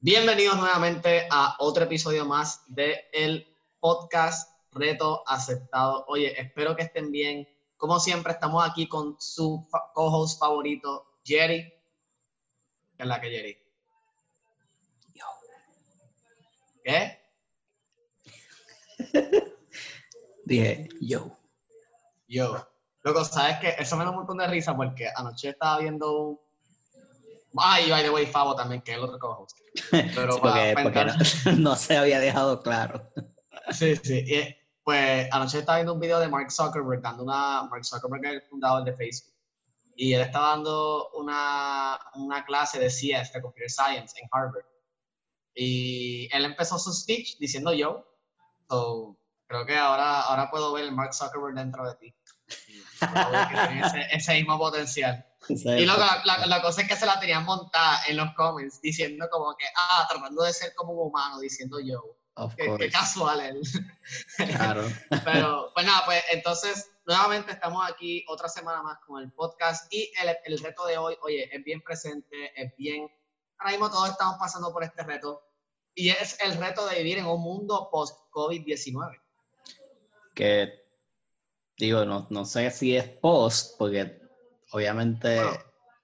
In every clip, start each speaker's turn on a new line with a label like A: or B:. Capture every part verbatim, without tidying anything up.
A: Bienvenidos nuevamente a otro episodio más de el podcast Reto Aceptado. Oye, espero que estén bien. Como siempre, estamos aquí con su fa- co-host favorito, Jerry. ¿Qué es la que Jerry?
B: Yo.
A: ¿Qué?
B: Dije, yo.
A: Yo. Loco, ¿sabes qué? Eso me da un montón de risa porque anoche estaba viendo un... Ay, by the way, Favo también, que es el otro co-host. Pero
B: Sí,
A: para,
B: porque,
A: para
B: porque
A: entrar...
B: no, no se había dejado claro.
A: Sí, sí. Y, pues anoche estaba viendo un video de Mark Zuckerberg, dando una... Mark Zuckerberg es el fundador de Facebook. Y él estaba dando una, una clase de C S, de Computer Science, en Harvard. Y él empezó su speech diciendo yo. So, creo que ahora, ahora puedo ver el Mark Zuckerberg dentro de ti. Y puedo ver que tiene ese, ese mismo potencial. Y luego la, la, la cosa es que se la tenían montada en los comments, diciendo como que, ah, tratando de ser como un humano, diciendo yo.
B: Of
A: Qué, qué
B: course.
A: casual él.
B: Claro.
A: Pero, pues nada, pues entonces, nuevamente estamos aquí otra semana más con el podcast y el, el reto de hoy, oye, es bien presente, es bien, ahora mismo todos estamos pasando por este reto y es el reto de vivir en un mundo post-COVID diecinueve.
B: Que, digo, no, no sé si es post, porque obviamente,
A: Bueno,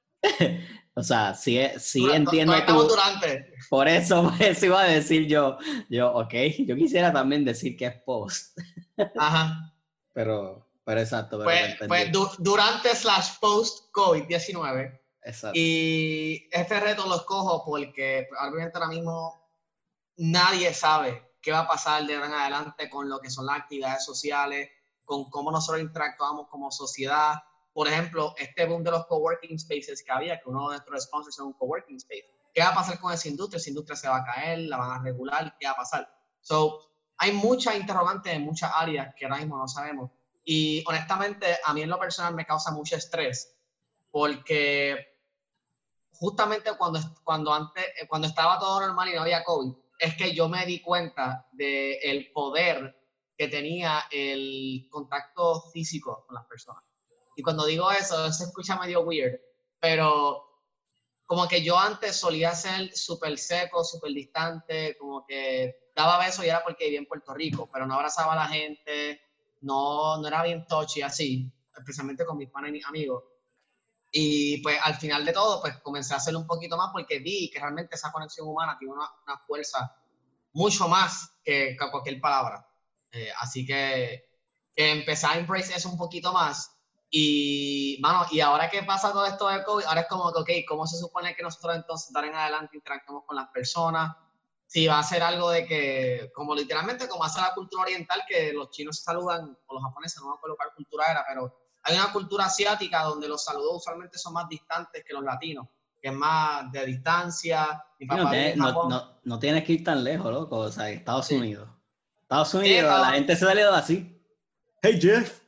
B: o sea, sí, sí
A: dura, to-
B: entiendo
A: todavía estamos
B: tú.
A: durante.
B: Por eso, por eso iba a decir yo, yo, ok, yo quisiera también decir que es post,
A: Ajá.
B: pero, pero exacto, pero
A: Pues,
B: te
A: pues
B: entendí.
A: du- durante slash post-COVID diecinueve.
B: Exacto.
A: Y este reto lo escojo porque obviamente ahora mismo nadie sabe qué va a pasar de ahora en adelante con lo que son las actividades sociales, con cómo nosotros interactuamos como sociedad. Por ejemplo, este boom de los coworking spaces que había, que uno de nuestros sponsors es un coworking space. ¿Qué va a pasar con esa industria? Esa industria se va a caer, la van a regular, ¿qué va a pasar? So, hay muchas interrogantes en muchas áreas que ahora mismo no sabemos. Y honestamente, a mí en lo personal me causa mucho estrés porque justamente cuando, cuando, antes, cuando estaba todo normal y no había COVID, es que yo me di cuenta del poder que tenía el contacto físico con las personas. Y cuando digo eso, se escucha medio weird, pero como que yo antes solía ser súper seco, súper distante, como que daba besos y era porque vivía en Puerto Rico, pero no abrazaba a la gente, no, no era bien touchy así, especialmente con mis panas y mis amigos. Y pues al final de todo, pues comencé a hacerlo un poquito más porque vi que realmente esa conexión humana tiene una, una fuerza mucho más que, que cualquier palabra. Eh, así que, que empecé a embrace eso un poquito más. Y, mano, y ahora que pasa todo esto del COVID, ahora es como que, ok, ¿cómo se supone que nosotros entonces, dar en adelante, interactuamos con las personas? Si va a ser algo de que, como literalmente, como hace la cultura oriental, que los chinos se saludan, o los japoneses, no me acuerdo cuál cultura era, pero hay una cultura asiática donde los saludos usualmente son más distantes que los latinos, que es más de distancia. Mi
B: Sí, no,
A: papá vive
B: tiene-
A: en
B: no,
A: Japón.
B: no, no tienes que ir tan lejos, loco. O sea, Estados
A: Sí,
B: Unidos. Estados
A: sí,
B: Unidos, la
A: estaba...
B: gente se salió así. Hey Jeff.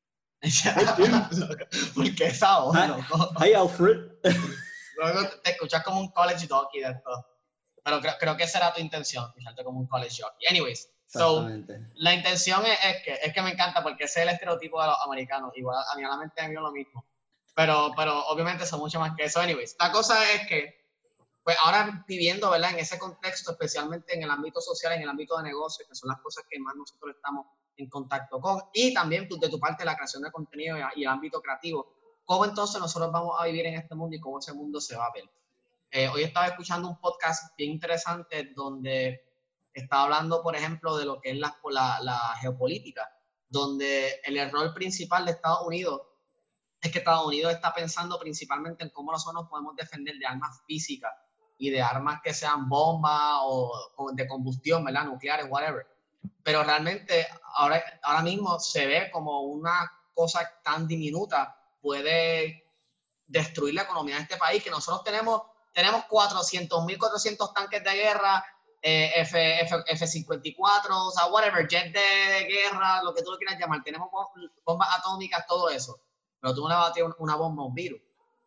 B: Hey Tim.
A: Porque esa voz,
B: Hi,
A: loco.
B: hi Alfred.
A: Luego te escuchas como un college jockey de esto. Pero creo, creo que esa era tu intención, escucharte como un college jockey. Anyways, so,
B: Exactamente.
A: la intención es, es, que, es que me encanta porque ese es el estereotipo de los americanos. Igual a mí a la mente me dio lo mismo. Pero, pero obviamente son mucho más que eso. Anyways, la cosa es que pues ahora viviendo, ¿verdad? En ese contexto, especialmente en el ámbito social, en el ámbito de negocio, que son las cosas que más nosotros estamos en contacto con, y también de tu parte la creación de contenido y el ámbito creativo, ¿cómo entonces nosotros vamos a vivir en este mundo y cómo ese mundo se va a ver? Eh, hoy estaba escuchando un podcast bien interesante donde estaba hablando, por ejemplo, de lo que es la, la, la geopolítica, donde el error principal de Estados Unidos es que Estados Unidos está pensando principalmente en cómo nosotros nos podemos defender de armas físicas y de armas que sean bombas o, o de combustión, ¿verdad? Nucleares, whatever. Pero realmente ahora, ahora mismo se ve como una cosa tan diminuta puede destruir la economía de este país, que nosotros tenemos, tenemos cuatrocientos mil cuatrocientos tanques de guerra, eh, F, F, F cincuenta y cuatro, o sea, whatever, jet de, de guerra, lo que tú lo quieras llamar, tenemos bombas atómicas, todo eso, pero tú no le vas a tirar una bomba a un virus.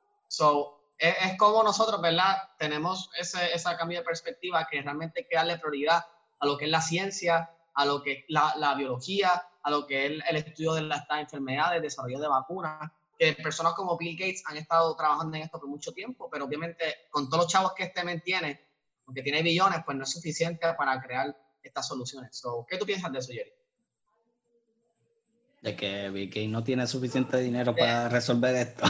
A: So, es, es como nosotros, ¿verdad? Tenemos ese, esa cambio de perspectiva que realmente hay que darle prioridad a lo que es la ciencia, a lo que es la, la biología, a lo que es el, el estudio de las enfermedades, el desarrollo de vacunas, que personas como Bill Gates han estado trabajando en esto por mucho tiempo, pero obviamente con todos los chavos que este men tiene, Aunque tiene billones, pues no es suficiente para crear estas soluciones. So, ¿qué tú piensas de eso, Jerry?
B: De que Bill Gates no tiene suficiente dinero
A: De,
B: para resolver esto.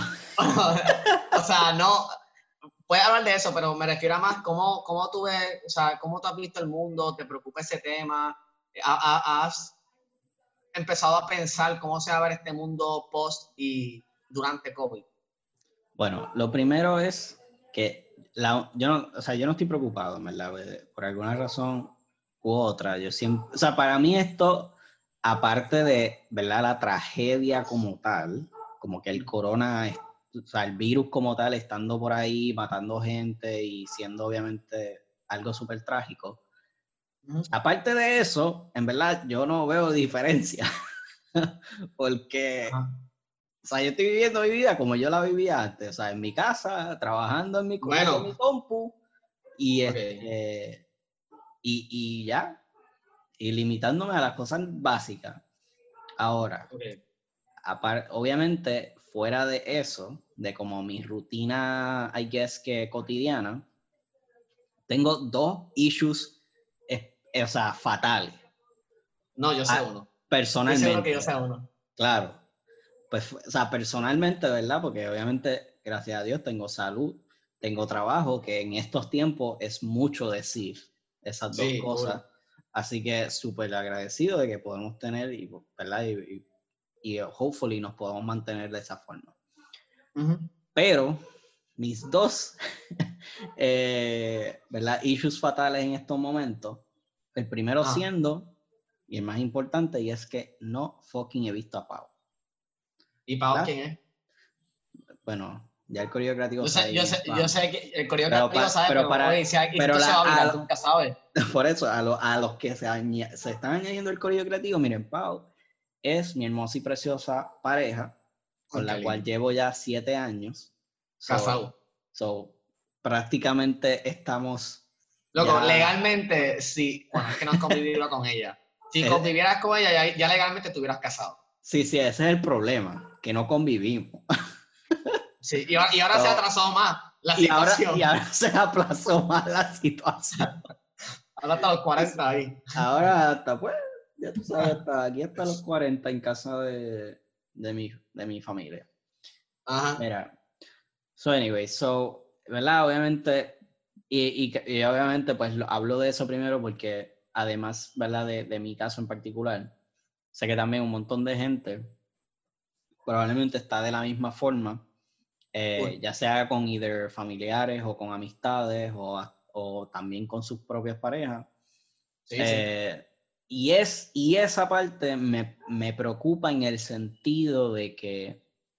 A: o sea, no, puedes hablar de eso, pero me refiero a más cómo, cómo tú ves, o sea, cómo tú has visto el mundo, te preocupa ese tema, has empezado a pensar cómo se va a ver este mundo post y durante COVID.
B: Bueno, lo primero es que la, yo, no, o sea, yo no estoy preocupado, ¿verdad? Por alguna razón u otra. Yo siempre, o sea, para mí esto, aparte de, ¿verdad? La tragedia como tal, como que el corona, o sea, el virus como tal, estando por ahí, matando gente y siendo obviamente algo súper trágico. Uh-huh. Aparte de eso, en verdad, yo no veo diferencia. Porque... Uh-huh. O sea, yo estoy viviendo mi vida como yo la vivía antes, o sea, en mi casa, trabajando en mi, bueno. en mi compu, y, okay. este, y, y ya, y limitándome a las cosas básicas. Ahora, okay. apart, obviamente, fuera de eso, de como mi rutina, I guess, que cotidiana, tengo dos issues, eh, o sea, fatales.
A: No, yo sé uno.
B: Personalmente.
A: Yo sé que yo sé uno.
B: Claro. Pues, o sea, personalmente, ¿verdad? Porque obviamente, gracias a Dios, tengo salud, tengo trabajo, que en estos tiempos es mucho decir esas dos sí, cosas. Bueno. Así que súper agradecido de que podemos tener, y, ¿verdad? Y, y, y hopefully nos podamos mantener de esa forma. Uh-huh. Pero mis dos, eh, ¿verdad? Issues fatales en estos momentos, el primero ah. siendo, y el más importante, y es que no fucking he visto a Pau.
A: ¿Y Pau quién es?
B: Bueno, ya el corillo creativo
A: yo sé,
B: sabe.
A: Yo sé, yo sé que el corillo creativo
B: pa,
A: sabe, pero, pero para, oye, si hay, pero la, se va a virar, tú nunca sabes.
B: Por eso, a, lo, a los que se, añ- se están añadiendo el corillo creativo, miren, Pau es mi hermosa y preciosa pareja, con okay, la cual lindo. Llevo ya siete años. So,
A: Casado.
B: So, prácticamente estamos...
A: Loco,
B: ya...
A: legalmente, sí. Bueno, es que no has convivido con ella. Si convivieras con ella, ya, ya legalmente estuvieras casado.
B: Sí, sí, ese es el problema, que no convivimos.
A: Sí, y ahora, y ahora so, se atrasó más la
B: y
A: situación.
B: Ahora, y ahora se aplazó más la situación.
A: Ahora hasta los cuarenta ahí.
B: Ahora hasta, pues, ya tú sabes, hasta aquí hasta los cuarenta en casa de, de, mi, de mi familia.
A: Ajá.
B: Mira, so anyway, so, ¿verdad? Obviamente, y, y, y obviamente, pues, lo, hablo de eso primero porque, además, ¿verdad? De, de mi caso en particular, sé que también un montón de gente probablemente está de la misma forma, eh, ya sea con either familiares o con amistades o, o también con sus propias parejas. Sí, eh, sí. Y, es, y esa parte me, me preocupa en el sentido de que,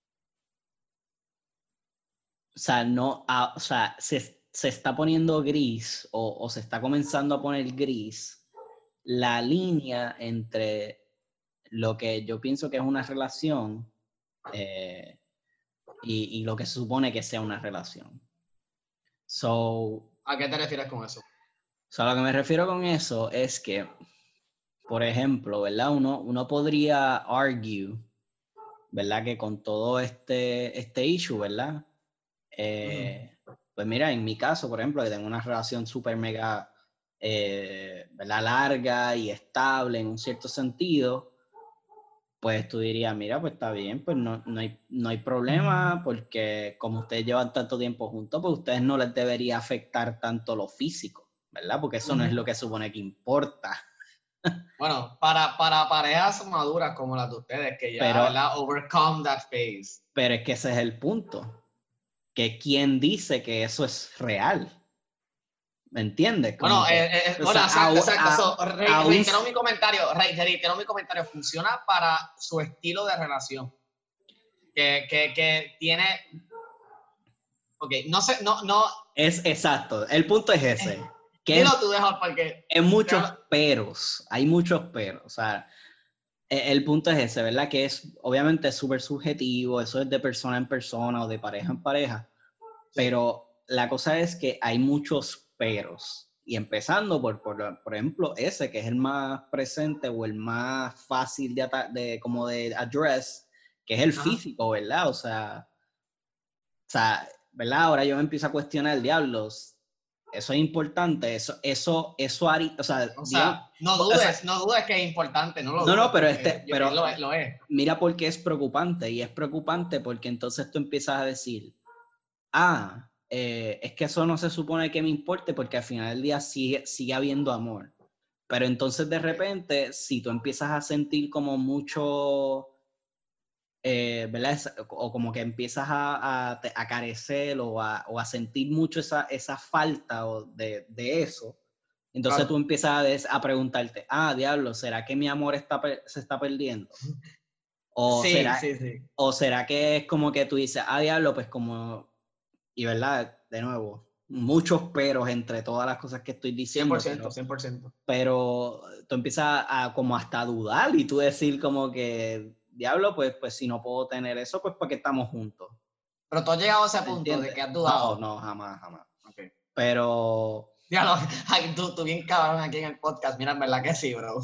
B: o sea, no, a, o sea se, se está poniendo gris o, o se está comenzando a poner gris la línea entre lo que yo pienso que es una relación eh, y, y lo que se supone que sea una relación. So,
A: ¿a qué te refieres con eso?
B: So, a lo que me refiero con eso es que, por ejemplo, ¿verdad? Uno, uno podría argue, ¿verdad? Que con todo este, este issue, ¿verdad? Eh, mm. Pues mira, en mi caso, por ejemplo, que tengo una relación súper mega, eh, ¿verdad? Larga y estable en un cierto sentido, pues tú dirías, mira, pues está bien, pues no, no, hay, no hay problema, porque como ustedes llevan tanto tiempo juntos, pues a ustedes no les debería afectar tanto lo físico, ¿verdad? Porque eso uh-huh. no es lo que supone que importa.
A: Bueno, para, para parejas maduras como las de ustedes, que ya, pero, ¿verdad? Overcome that phase.
B: Pero es que ese es el punto. Que quién dice que eso es real. ¿Me entiendes?
A: Como bueno,
B: que,
A: eh, eh, bueno, sea, exacto, a, exacto. A, so, re, a reitero un... mi comentario, re, reitero mi comentario. Funciona para su estilo de relación. Que, que, que tiene... Ok, no sé, no, no...
B: Es exacto, el punto es ese.
A: Eh,
B: que
A: dilo tú, dejo, porque...
B: En muchos pero... peros, hay muchos peros. O sea, el punto es ese, ¿verdad? Que es, obviamente, súper subjetivo, eso es de persona en persona o de pareja en pareja. Sí. Pero la cosa es que hay muchos peros. Y empezando por, por, por ejemplo, ese que es el más presente o el más fácil de, de como de address, que es el Ajá. físico, ¿verdad? O sea, o sea, ¿verdad? Ahora yo me empiezo a cuestionar, diablos, eso es importante, eso, eso, eso haría, o sea,
A: o sea
B: digamos,
A: no dudes,
B: o sea,
A: no dudes que es importante, no lo
B: No,
A: dudes,
B: no, pero este,
A: yo,
B: pero
A: lo, lo es.
B: Mira por qué es preocupante, y es preocupante porque entonces tú empiezas a decir, ah, eh, es que eso no se supone que me importe porque al final del día sigue, sigue habiendo amor. Pero entonces de repente, si tú empiezas a sentir como mucho, eh, ¿verdad? O como que empiezas a, a, a carecer o a, o a sentir mucho esa, esa falta o de, de eso, entonces claro. Tú empiezas a, a preguntarte, ah, diablo, ¿será que mi amor está, se está perdiendo? O,
A: sí,
B: será,
A: sí, sí.
B: o será que es como que tú dices, ah, diablo, pues como, y verdad, de nuevo, muchos peros entre todas las cosas que estoy diciendo.
A: cien por ciento,
B: pero,
A: cien por ciento.
B: Pero tú empiezas a como hasta a dudar y tú decir como que, diablo, pues, pues si no puedo tener eso, pues ¿para qué estamos juntos?
A: Pero tú has llegado a ese punto ¿entiendes? De que has dudado.
B: No, no, jamás, jamás.
A: Okay.
B: Pero...
A: Diablo, ay, tú, tú bien cabrón aquí en el podcast, mira, en verdad que sí, bro.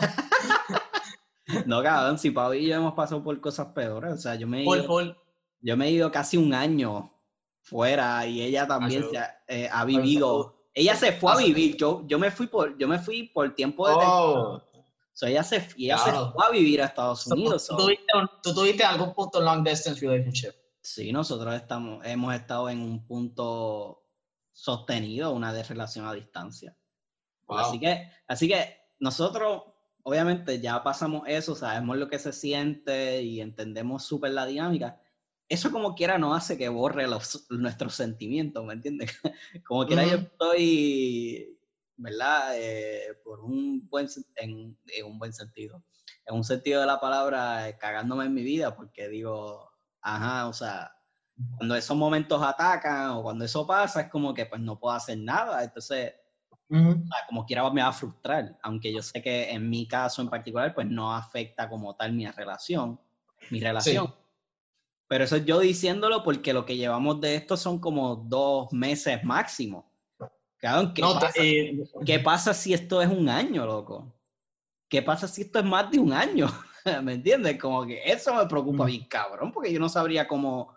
B: No, cabrón, si Pau y yo hemos pasado por cosas peores, o sea, yo me he
A: full,
B: ido,
A: full.
B: yo me he ido casi un año fuera y ella también se ha, eh, ha vivido, ella se fue a vivir, yo, yo me fui por, yo me fui por tiempo de
A: oh.
B: So ella se, ella se fue a vivir a Estados Unidos.
A: So, ¿tú, tuviste, ¿Tú tuviste algún punto long distance relationship?
B: Sí, nosotros estamos, hemos estado en un punto sostenido, una de relación a distancia. Wow. Así que, así que nosotros, obviamente, ya pasamos eso, sabemos lo que se siente y entendemos súper la dinámica. Eso como quiera no hace que borre los, nuestros sentimientos, ¿me entiendes? Como quiera mm. yo estoy, ¿verdad? Eh, por un buen, en, en un buen sentido. En un sentido de la palabra, eh, cagándome en mi vida, porque digo, ajá, o sea, cuando esos momentos atacan o cuando eso pasa, es como que pues no puedo hacer nada. Entonces, uh-huh. o sea, como quiera me va a frustrar, aunque yo sé que en mi caso en particular, pues no afecta como tal mi relación, mi relación. Sí. Pero eso es yo diciéndolo porque lo que llevamos de esto son como dos meses máximo. Claro, ¿qué, no, pasa, eh, ¿qué pasa si esto es un año, loco? ¿Qué pasa si esto es más de un año? ¿Me entiendes? Como que eso me preocupa bien, cabrón, porque yo no sabría cómo...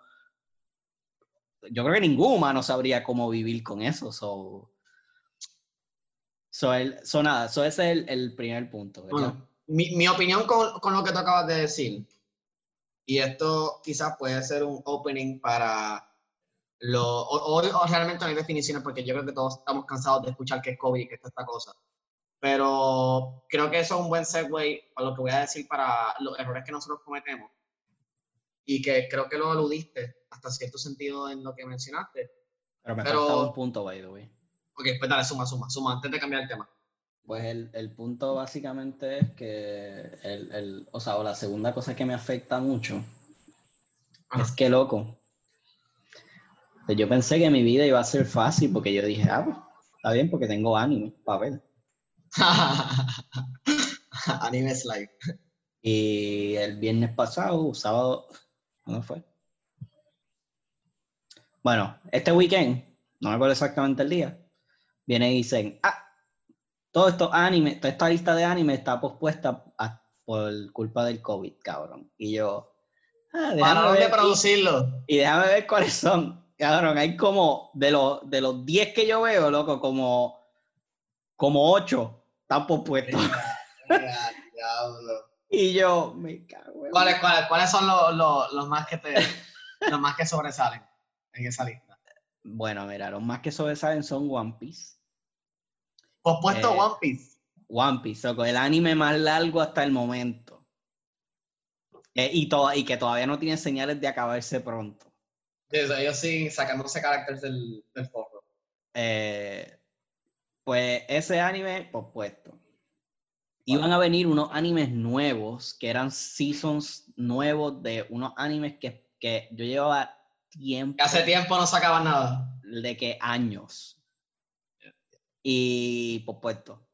B: Yo creo que ningún humano sabría cómo vivir con eso. So, so, el, so nada, so ese es el, el primer punto, ¿verdad?
A: Bueno, mi, mi opinión con, con lo que tú acabas de decir, y esto quizás puede ser un opening para... Lo, hoy realmente no hay definiciones porque yo creo que todos estamos cansados de escuchar que es COVID y que es esta cosa. Pero creo que eso es un buen segue para lo que voy a decir para los errores que nosotros cometemos. Y que creo que lo aludiste hasta cierto sentido en lo que mencionaste.
B: Pero me Pero, falta un punto, by the way.
A: Ok, pues dale, suma, suma, suma, antes de cambiar el tema.
B: Pues el, el punto básicamente es que, el, el, o sea, o la segunda cosa que me afecta mucho Ajá. es que, loco, yo pensé que mi vida iba a ser fácil porque yo dije, ah, pues, está bien porque tengo anime para ver.
A: Anime es life.
B: Y el viernes pasado, sábado, ¿dónde fue? Bueno, este weekend, no me acuerdo exactamente el día, vienen y dicen, ah, todos estos animes, toda esta lista de anime está pospuesta a, por culpa del COVID, cabrón. Y yo,
A: ah, déjame ver, de producirlo.
B: Y, y déjame ver cuáles son. Cabrón, hay como, de los, de los diez que yo veo, loco, como, como ocho están pospuestos.
A: Mira, diablo.
B: Y yo, me cago en...
A: ¿Cuáles, cuáles, ¿Cuáles son los, los, los más que te, los más que sobresalen en esa lista?
B: Bueno, mira, los más que sobresalen son One Piece.
A: Pospuesto eh, One Piece.
B: One Piece, loco, el anime más largo hasta el momento. Eh, y, to- y que todavía no tiene señales de acabarse pronto.
A: Sí, o sea, ellos sí sacándose caracteres del, del forro.
B: Eh, pues ese anime pospuesto. Iban a venir unos animes nuevos, que eran seasons nuevos de unos animes que, que yo llevaba tiempo.
A: Hace tiempo no sacaban nada.
B: De que años. Y pospuesto.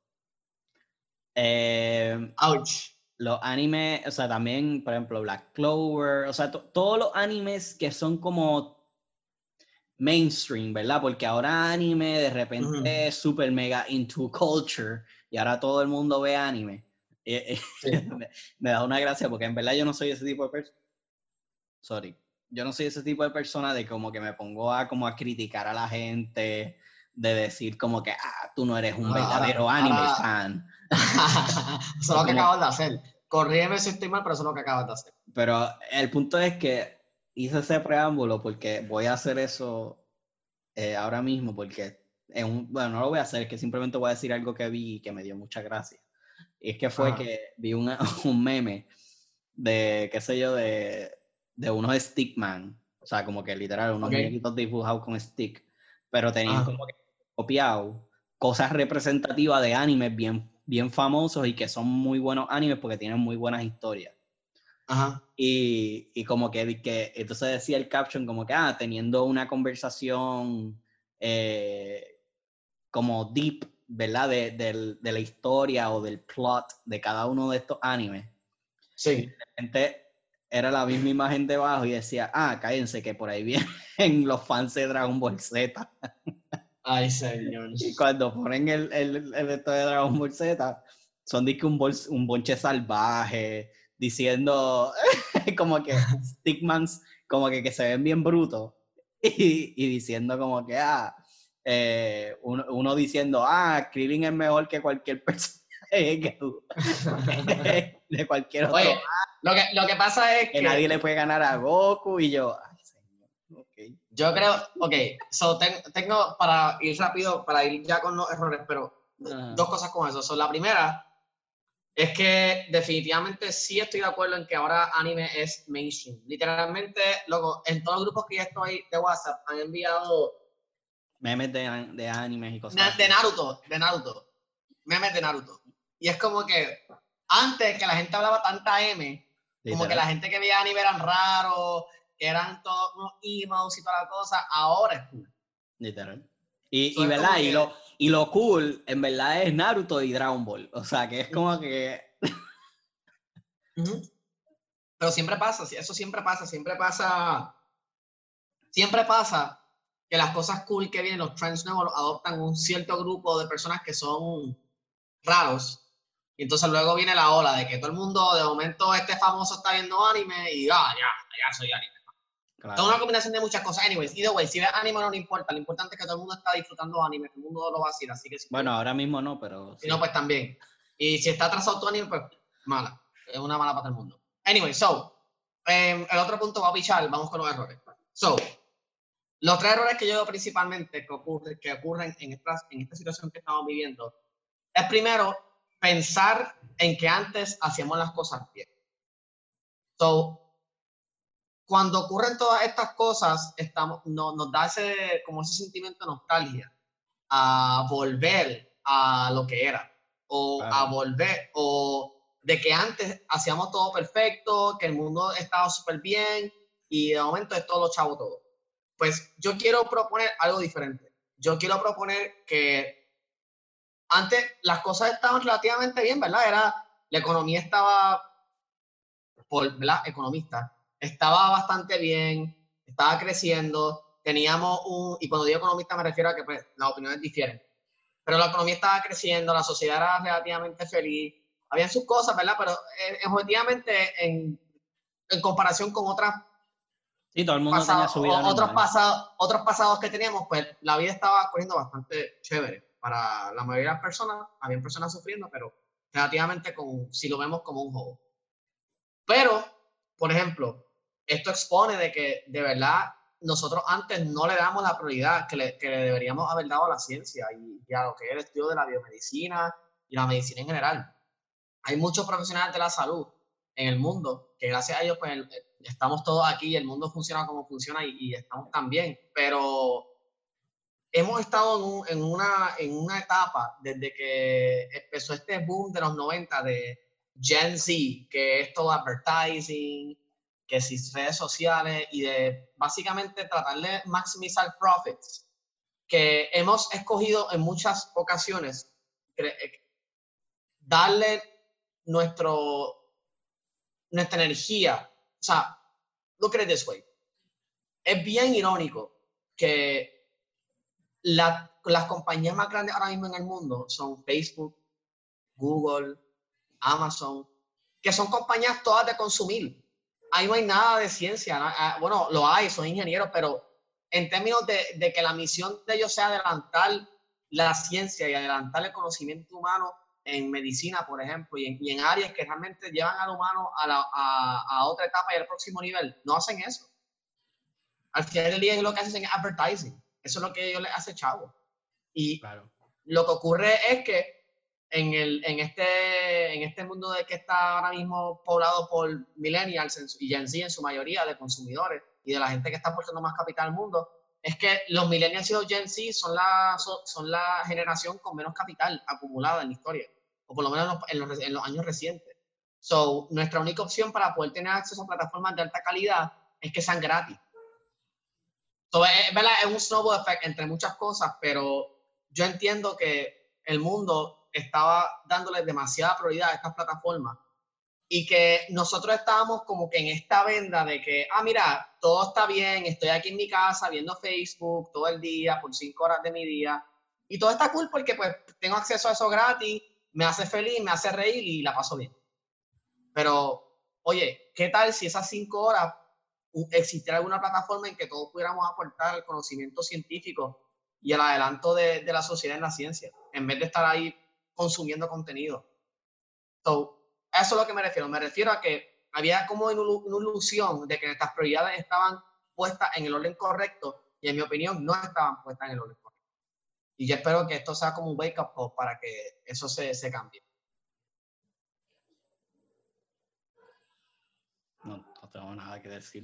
B: Eh,
A: Ouch.
B: Los animes, o sea, también, por ejemplo, Black Clover, o sea, to- todos los animes que son como mainstream, ¿verdad? Porque ahora anime de repente uh-huh. es super mega into culture y ahora todo el mundo ve anime. Eh, sí. me, me da una gracia porque en verdad yo no soy ese tipo de persona. Sorry. Yo no soy ese tipo de persona de como que me pongo a como a criticar a la gente de decir como que, ah, tú no eres un
A: Ahora-
B: verdadero
A: ahora-
B: anime
A: ahora-
B: fan.
A: Eso es lo que
B: Como-
A: acabas de hacer. Corrígeme si estoy mal, pero eso es lo que acabas de hacer.
B: Pero el punto es que hice ese preámbulo porque voy a hacer eso eh, ahora mismo, porque en un, bueno, no lo voy a hacer, es que simplemente voy a decir algo que vi y que me dio mucha gracia. Y es que fue
A: Ajá.
B: que vi una, un meme de, qué sé yo, de, de unos Stickman, o sea, como que literal, unos
A: Ok.
B: muñequitos dibujados con stick, pero tenían
A: Ajá.
B: como que copiado cosas representativas de animes bien, bien famosos y que son muy buenos animes porque tienen muy buenas historias.
A: Ajá.
B: Y, y como que, que, entonces decía el caption como que, ah, teniendo una conversación eh, como deep, ¿verdad? De, de, de la historia o del plot de cada uno de estos animes.
A: Sí.
B: Y de repente era la misma imagen debajo y decía, ah, cállense que por ahí vienen los fans de Dragon Ball Z.
A: Ay, señor.
B: Y cuando ponen el, el, el esto de Dragon Ball Z, son de que un, bol, un bonche salvaje, diciendo como que Stickmans, como que, que se ven bien brutos, y, y diciendo como que, ah, eh, uno, uno diciendo, ah, Krillin es mejor que cualquier persona que tú, de cualquier otro.
A: Oye, lo que, lo que pasa es
B: que,
A: que
B: nadie le puede ganar a Goku, y yo, ay, señor, ok.
A: yo creo, ok, so ten, tengo para ir rápido, para ir ya con los errores, pero
B: Ajá.
A: dos cosas con eso. So, la primera es que definitivamente sí estoy de acuerdo en que ahora anime es mainstream. Literalmente, loco, en todos los grupos que ya estoy de WhatsApp han enviado
B: Memes de, de animes y cosas
A: de,
B: así.
A: de Naruto, de Naruto, memes de Naruto. Y es como que antes que la gente hablaba tanta M, como
B: Literal.
A: que la gente que veía anime eran raros, que eran todos unos emos y toda la cosa, ahora es cool.
B: Literal. Y,
A: So,
B: y
A: es
B: verdad,
A: como
B: y
A: que-
B: lo, y lo cool, en verdad, es Naruto y Dragon Ball. O sea, que es como que...
A: Ujú. Pero siempre pasa, eso siempre pasa, siempre pasa, siempre pasa que las cosas cool que vienen, los trends nuevos, los adoptan un cierto grupo de personas que son raros. Y entonces luego viene la ola de que todo el mundo, de momento, este famoso está viendo anime y ah, ya, ya soy anime.
B: Claro.
A: Es una combinación de muchas cosas. Anyways, either way, si ves anime no le importa. Lo importante es que todo el mundo está disfrutando anime, todo el mundo lo va a decir. Así que si
B: Bueno, ahora mismo no, pero...
A: si
B: Sí.
A: no, pues también. Y si está atrasado tu anime, pues mala. Es una mala para todo el mundo. Anyway, so, eh, el otro punto va a pichar, vamos con los errores. So, los tres errores que yo veo principalmente que, ocurre, que ocurren en esta, en esta situación que estamos viviendo es primero pensar en que antes hacíamos las cosas bien. So, cuando ocurren todas estas cosas, estamos, no, nos da ese, como ese sentimiento de nostalgia a volver a lo que era, o
B: Claro.
A: a volver, o de que antes hacíamos todo perfecto, que el mundo estaba súper bien, y de momento es todo lo chavo todo. Pues yo quiero proponer algo diferente. Yo quiero proponer que antes las cosas estaban relativamente bien, ¿verdad? Era, la economía estaba, por, ¿verdad? Economista, estaba bastante bien, estaba creciendo, teníamos un, y cuando digo economista me refiero a que pues, las opiniones difieren, pero la economía estaba creciendo, la sociedad era relativamente feliz, había sus cosas, ¿verdad? Pero eh, objetivamente en, en comparación con otras
B: Sí, todo el mundo
A: pasado,
B: tenía su vida
A: otros,
B: normal.
A: pasados, otros pasados que teníamos, pues la vida estaba corriendo bastante chévere. Para la mayoría de las personas, había personas sufriendo, pero relativamente con, si lo vemos como un juego. Pero, por ejemplo, esto expone de que de verdad nosotros antes no le damos la prioridad que le, que le deberíamos haber dado a la ciencia y, y a lo que es el estudio de la biomedicina y la medicina en general. Hay muchos profesionales de la salud en el mundo que gracias a ellos pues estamos todos aquí, el mundo funciona como funciona y, y estamos tan bien, pero hemos estado en, un, en, una, en una etapa desde que empezó este boom de los noventa de Gen Z, que es todo advertising, que si redes sociales y de básicamente tratar de maximizar profits, que hemos escogido en muchas ocasiones darle nuestro, nuestra energía. O sea, look at it this way. Es bien irónico que la, las compañías más grandes ahora mismo en el mundo son Facebook, Google, Amazon, que son compañías todas de consumir. Ahí no hay nada de ciencia. ¿no? Bueno, lo hay, son ingenieros, pero en términos de, de que la misión de ellos sea adelantar la ciencia y adelantar el conocimiento humano en medicina, por ejemplo, y en, y en áreas que realmente llevan al humano a, la, a, a otra etapa y al próximo nivel, no hacen eso. Al final del día es lo que hacen es advertising. Eso es lo que ellos les hace chavo. Y claro, lo que ocurre es que en, el, en, este, en este mundo de que está ahora mismo poblado por millennials y Gen Z en su mayoría, de consumidores y de la gente que está aportando más capital al mundo, es que los millennials y los Gen Z son la, son la generación con menos capital acumulada en la historia, o por lo menos en los, en los años recientes. So, nuestra única opción para poder tener acceso a plataformas de alta calidad es que sean gratis. So, es, ¿verdad? Es un snowball effect entre muchas cosas, pero yo entiendo que el mundo estaba dándole demasiada prioridad a estas plataformas y que nosotros estábamos como que en esta venda de que, ah, mira, todo está bien, estoy aquí en mi casa viendo Facebook todo el día, por cinco horas de mi día, y todo está cool porque pues tengo acceso a eso gratis, me hace feliz, me hace reír y la paso bien. Pero, oye, ¿qué tal si esas cinco horas existiera alguna plataforma en que todos pudiéramos aportar el conocimiento científico y el adelanto de, de la sociedad en la ciencia, en vez de estar ahí consumiendo contenido? So, a eso es lo que me refiero. Me refiero a que había como una ilusión de que nuestras prioridades estaban puestas en el orden correcto y, en mi opinión, no estaban puestas en el orden correcto. Y yo espero que esto sea como un wake-up call para que eso se, se cambie.
B: No, no tengo nada que decir.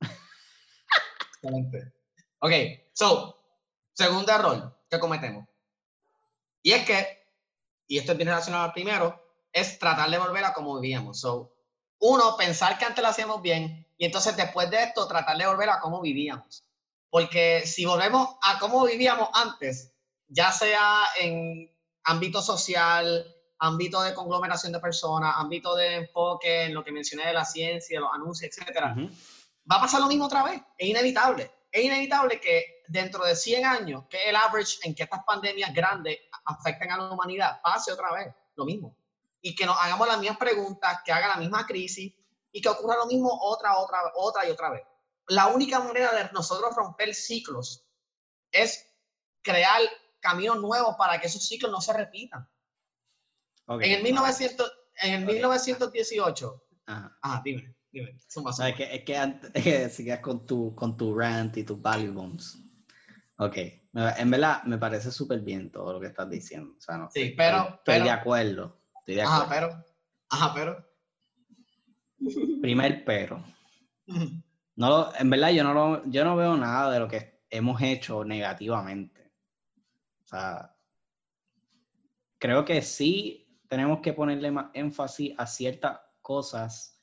A: Excelente. Ok, so, segundo error que cometemos. Y es que, y esto es bien relacionado al primero, es tratar de volver a como vivíamos. So, uno, pensar que antes lo hacíamos bien, y entonces después de esto, tratar de volver a cómo vivíamos. Porque si volvemos a cómo vivíamos antes, ya sea en ámbito social, ámbito de conglomeración de personas, ámbito de enfoque en lo que mencioné de la ciencia, los anuncios, etcétera, uh-huh, va a pasar lo mismo otra vez. Es inevitable. Es inevitable que dentro de cien años, que es el average en que estas pandemias grandes afecten a la humanidad, pase otra vez lo mismo. Y que nos hagamos las mismas preguntas, que haga la misma crisis y que ocurra lo mismo otra, otra, otra y otra vez. La única manera de nosotros romper ciclos es crear caminos nuevos para que esos ciclos no se repitan. Okay. En el, mil novecientos, en el okay. mil novecientos dieciocho, ajá, ajá dime. Dime, suma, suma.
B: Es que, es que antes es que sigas con tu, con tu rant y tus value bombs. Ok, en verdad me parece súper bien todo lo que estás diciendo. O sea, no,
A: sí,
B: estoy,
A: pero,
B: estoy,
A: pero...
B: Estoy de acuerdo. Estoy de acuerdo.
A: Ajá, pero... Ajá, pero...
B: Primer pero. No lo, en verdad yo no, lo, yo no veo nada de lo que hemos hecho negativamente. O sea, creo que sí tenemos que ponerle más énfasis a ciertas cosas.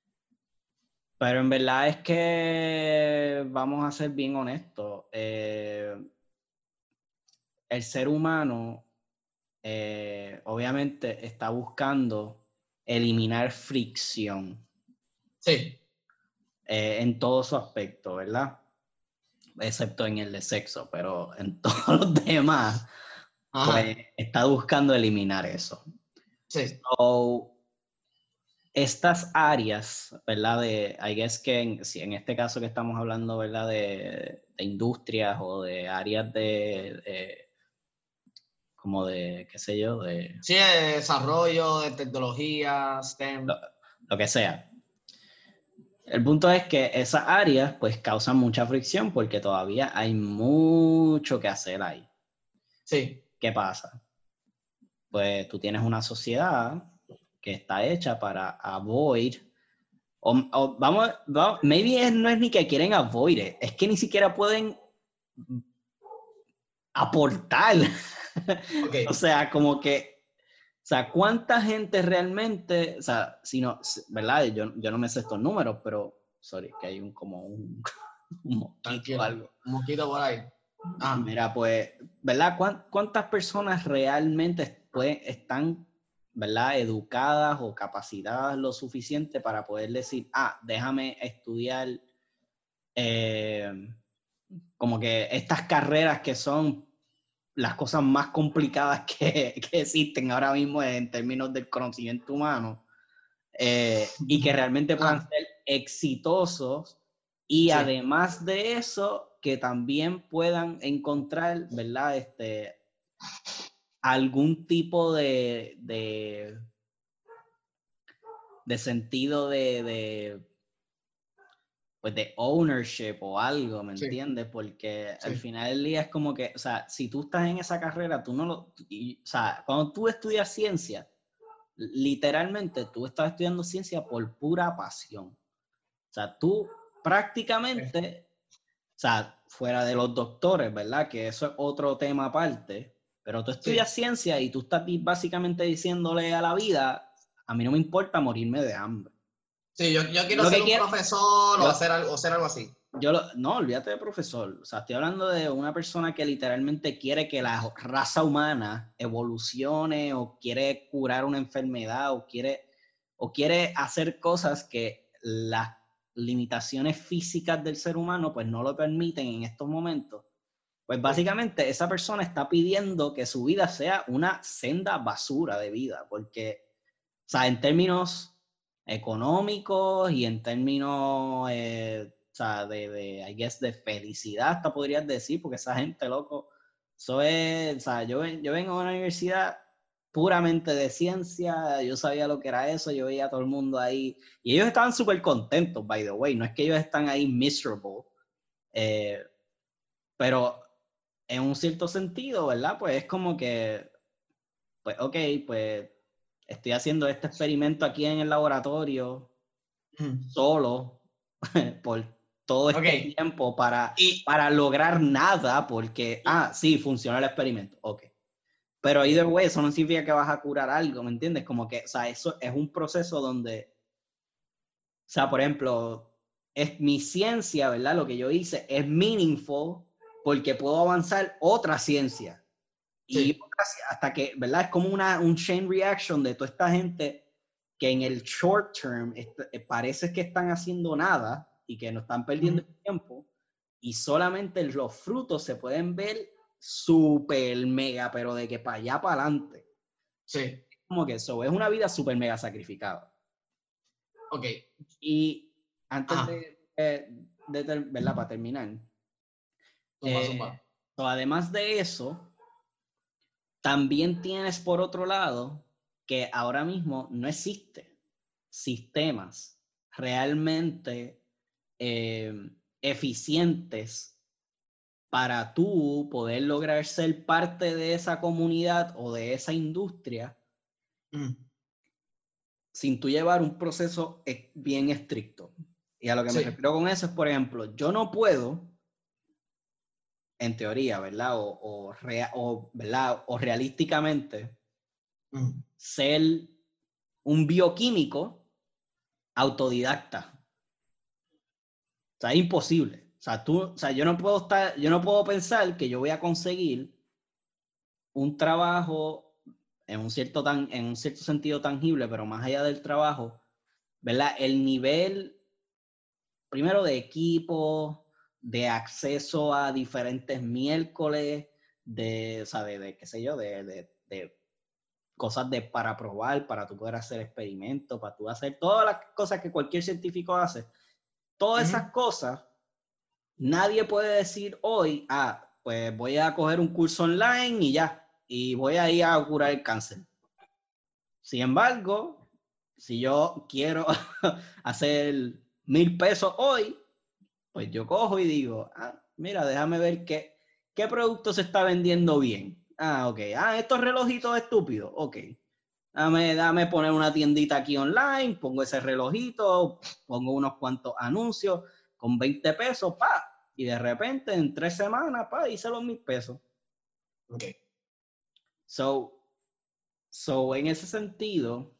B: Pero en verdad es que, vamos a ser bien honestos, eh, el ser humano eh, obviamente está buscando eliminar fricción.
A: Sí.
B: Eh, en todo su aspecto, ¿verdad? Excepto en el de sexo, pero en todos los demás, ajá, pues está buscando eliminar eso.
A: Sí.
B: So, estas áreas, ¿verdad? De, I guess que en, si en este caso que estamos hablando, ¿verdad? De, de industrias o de áreas de, de, como de, qué sé yo, de...
A: Sí, de desarrollo, de tecnología, STEM.
B: Lo, lo que sea. El punto es que esas áreas, pues, causan mucha fricción porque todavía hay mucho que hacer ahí.
A: Sí.
B: ¿Qué pasa? Pues tú tienes una sociedad que está hecha para avoid, o, o vamos, vamos, maybe no es ni que quieren avoid it, es que ni siquiera pueden aportar. Okay. O sea, como que, o sea, ¿cuánta gente realmente, o sea, si no, ¿verdad? Yo, yo no me sé estos números, pero, sorry, que hay un como un, un mosquito o algo.
A: Un mosquito por ahí.
B: Ah. Mira, pues, ¿verdad? ¿Cuántas personas realmente pues, están, ¿verdad? Educadas o capacitadas lo suficiente para poder decir, ah, déjame estudiar eh, como que estas carreras que son las cosas más complicadas que, que existen ahora mismo en términos del conocimiento humano eh, y que realmente puedan ah. ser exitosos y sí. Además de eso que también puedan encontrar, ¿verdad? Este, algún tipo de, de, de sentido de, de, pues de ownership o algo, ¿me
A: Sí,
B: entiendes? Porque
A: sí.
B: al final del día es como que, o sea, si tú estás en esa carrera, tú no lo... y, o sea, cuando tú estudias ciencia, literalmente tú estás estudiando ciencia por pura pasión. O sea, tú prácticamente, o sea, fuera de los doctores, ¿verdad? Que eso es otro tema aparte, pero tú estudias
A: Sí.
B: ciencia y tú estás básicamente diciéndole a la vida, a mí no me importa morirme de hambre.
A: Sí, yo, yo quiero
B: Lo
A: ser
B: que
A: un
B: quiero,
A: profesor o
B: yo,
A: hacer algo, o hacer algo así.
B: yo lo, no, olvídate de profesor. O sea, estoy hablando de una persona que literalmente quiere que la raza humana evolucione o quiere curar una enfermedad o quiere, o quiere hacer cosas que las limitaciones físicas del ser humano pues no lo permiten en estos momentos. Pues básicamente esa persona está pidiendo que su vida sea una senda basura de vida, porque, o sea, en términos económicos y en términos, eh, o sea, de, de, I guess, de felicidad, hasta podrías decir, porque esa gente, loco, eso es, o sea, yo, yo vengo a una universidad puramente de ciencia, yo sabía lo que era eso, yo veía a todo el mundo ahí, y ellos estaban súper contentos, by the way, no es que ellos están ahí miserable, eh, pero en un cierto sentido, ¿verdad? Pues es como que, pues, ok, pues estoy haciendo este experimento aquí en el laboratorio
A: Mm.
B: solo por todo
A: Ok.
B: este tiempo para,
A: Y,
B: para lograr nada porque,
A: y-
B: ah, sí, funciona el experimento, ok. Pero either
A: ok.
B: way, eso no significa que vas a curar algo, ¿me entiendes? Como que, o sea, eso es un proceso donde, o sea, por ejemplo, es mi ciencia, ¿verdad? Lo que yo hice es meaningful porque puedo avanzar otra ciencia. Y
A: Sí.
B: hasta que, ¿verdad? Es como una, un chain reaction de toda esta gente que en el short term est- parece que están haciendo nada y que no están perdiendo
A: Ujú.
B: el tiempo y solamente los frutos se pueden ver súper mega, pero de que para allá para adelante.
A: Sí.
B: Como que eso es una vida súper mega sacrificada.
A: Ok.
B: Y antes
A: Ajá.
B: de, eh, de, ter- ¿verdad? Para terminar,
A: Zumba,
B: eh,
A: zumba.
B: so, además de eso, también tienes por otro lado que ahora mismo no existen sistemas realmente eh, eficientes para tú poder lograr ser parte de esa comunidad o de esa industria
A: Mm.
B: sin tú llevar un proceso e- bien estricto. Y a lo que me
A: Sí.
B: refiero con eso es, por ejemplo, yo no puedo, en teoría, ¿verdad? O, o, rea- o, ¿verdad? O realísticamente,
A: Mm.
B: ser un bioquímico autodidacta. O sea, es imposible. O sea, tú, o sea, yo no puedo estar, yo no puedo pensar que yo voy a conseguir un trabajo en un cierto tan, en un cierto sentido tangible, pero más allá del trabajo, ¿verdad? El nivel, primero de equipo, de acceso a diferentes miércoles, de, o sea, de, de qué sé yo, de, de, de cosas de para probar, para tú poder hacer experimentos, para tú hacer todas las cosas que cualquier científico hace. Todas
A: Ujú.
B: esas cosas, nadie puede decir hoy, ah, pues voy a coger un curso online y ya, y voy a ir a curar el cáncer. Sin embargo, si yo quiero hacer mil pesos hoy, pues yo cojo y digo, ah, mira, déjame ver qué, qué producto se está vendiendo bien. Ah, ok. Ah, estos relojitos estúpidos. Ok. Dame, dame poner una tiendita aquí online, pongo ese relojito, pongo unos cuantos anuncios con veinte pesos, pa. Y de repente en tres semanas, pa, hice los mil pesos.
A: Ok.
B: So, so en ese sentido, o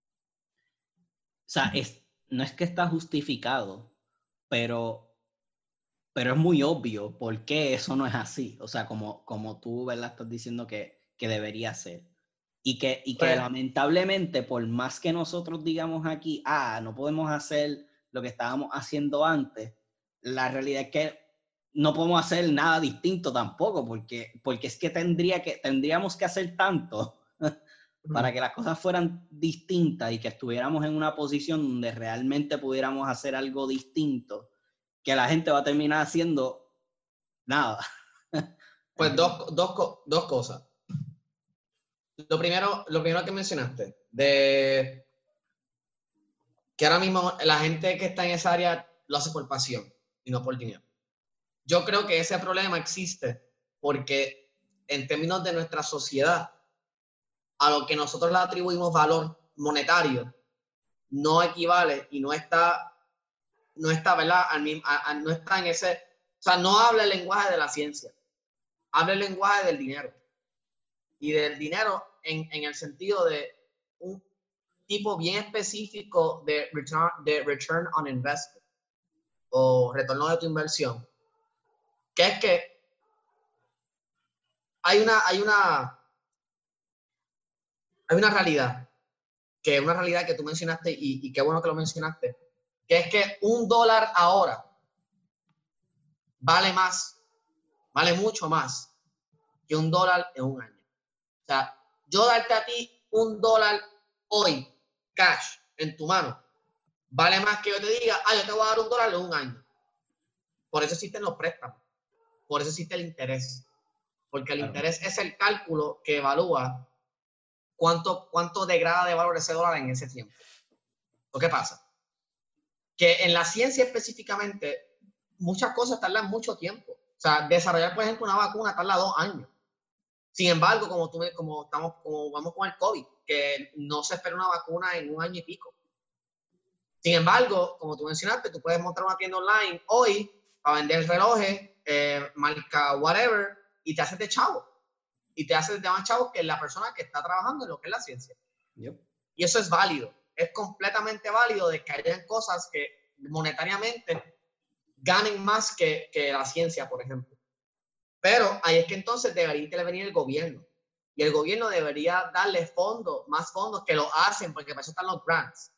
B: sea, es, no es que está justificado, pero, pero es muy obvio por qué eso no es así. O sea, como, como tú, ¿verdad? Estás diciendo que, que debería ser. Y que, y que
A: Pues,
B: lamentablemente, por más que nosotros digamos aquí, ah, no podemos hacer lo que estábamos haciendo antes, la realidad es que no podemos hacer nada distinto tampoco, porque, porque es que, tendría que tendríamos que hacer tanto para que las cosas fueran distintas y que estuviéramos en una posición donde realmente pudiéramos hacer algo distinto, que la gente va a terminar haciendo nada.
A: Pues dos, dos, dos cosas. Lo primero, lo primero que mencionaste, de que ahora mismo la gente que está en esa área lo hace por pasión y no por dinero. Yo creo que ese problema existe porque en términos de nuestra sociedad, a lo que nosotros le atribuimos valor monetario, no equivale y no está, no está, ¿verdad? A, a, no está en ese, o sea, no habla el lenguaje de la ciencia, habla el lenguaje del dinero. Y del dinero en, en el sentido de un tipo bien específico de return, de return on investment o retorno de tu inversión, que es que hay una, hay una, hay una realidad, que es una realidad que tú mencionaste y, y qué bueno que lo mencionaste, que es que un dólar ahora vale más, vale mucho más que un dólar en un año. O sea, yo darte a ti un dólar hoy, cash, en tu mano, vale más que yo te diga, ah, yo te voy a dar un dólar en un año. Por eso existen los préstamos. Por eso existe el interés. Porque el claro. interés es el cálculo que evalúa cuánto, cuánto degrada de valor ese dólar en ese tiempo. ¿O qué pasa? Que en la ciencia específicamente, muchas cosas tardan mucho tiempo. O sea, desarrollar, por ejemplo, una vacuna tarda dos años. Sin embargo, como, tú, como, estamos, como vamos con el COVID, que no se espera una vacuna en un año y pico. Sin embargo, como tú mencionaste, tú puedes montar una tienda online hoy para vender relojes, eh, marca whatever, y te haces de chavo. Y te haces de más chavo que la persona que está trabajando en lo que es la ciencia. Yep. Y eso es válido. Es completamente válido de que hayan cosas que monetariamente ganen más que, que la ciencia, por ejemplo. Pero ahí es que entonces debería intervenir el gobierno. Y el gobierno debería darle fondos, más fondos que lo hacen, porque para eso están los grants.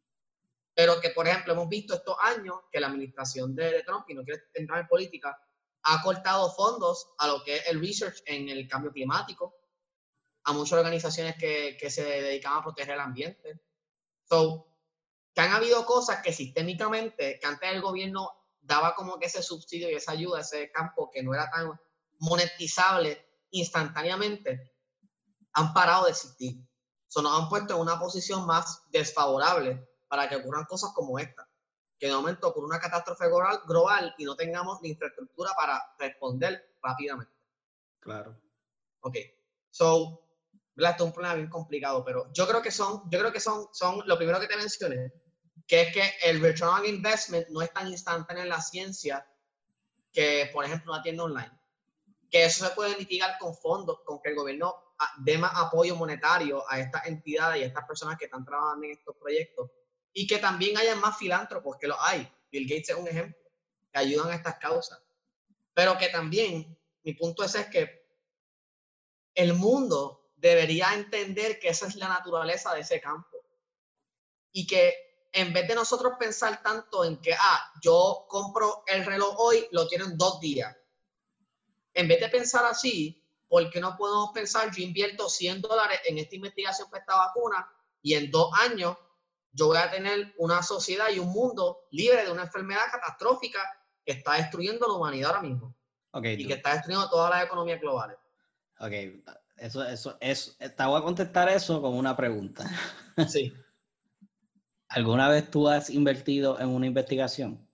A: Pero que, por ejemplo, hemos visto estos años que la administración de, de Trump, y no quiero entrar en política, ha cortado fondos a lo que es el research en el cambio climático, a muchas organizaciones que, que se dedican a proteger el ambiente. So, que han habido cosas que sistémicamente, que antes el gobierno daba como que ese subsidio y esa ayuda, ese campo que no era tan monetizable instantáneamente, han parado de existir. So, nos han puesto en una posición más desfavorable para que ocurran cosas como esta. Que de momento ocurra una catástrofe global, global y no tengamos la infraestructura para responder rápidamente.
B: Claro.
A: Ok. So, ¿verdad? Esto es un problema bien complicado, pero yo creo que son, yo creo que son, son lo primero que te mencioné, que es que el return on investment no es tan instantáneo en la ciencia que, por ejemplo, una tienda online. Que eso se puede mitigar con fondos, con que el gobierno dé más apoyo monetario a estas entidades y a estas personas que están trabajando en estos proyectos. Y que también haya más filántropos, que lo hay. Bill Gates es un ejemplo, que ayudan a estas causas. Pero que también, mi punto es, es que el mundo debería entender que esa es la naturaleza de ese campo. Y que en vez de nosotros pensar tanto en que, ah, yo compro el reloj hoy, lo quiero en dos días. En vez de pensar así, ¿por qué no podemos pensar, yo invierto cien dólares en esta investigación para esta vacuna y en dos años yo voy a tener una sociedad y un mundo libre de una enfermedad catastrófica que está destruyendo la humanidad ahora mismo? Okay, y tú. Que está destruyendo todas las economías globales.
B: Ok, eso, eso, eso, te voy a contestar eso con una pregunta.
A: Sí.
B: ¿Alguna vez tú has invertido en una investigación?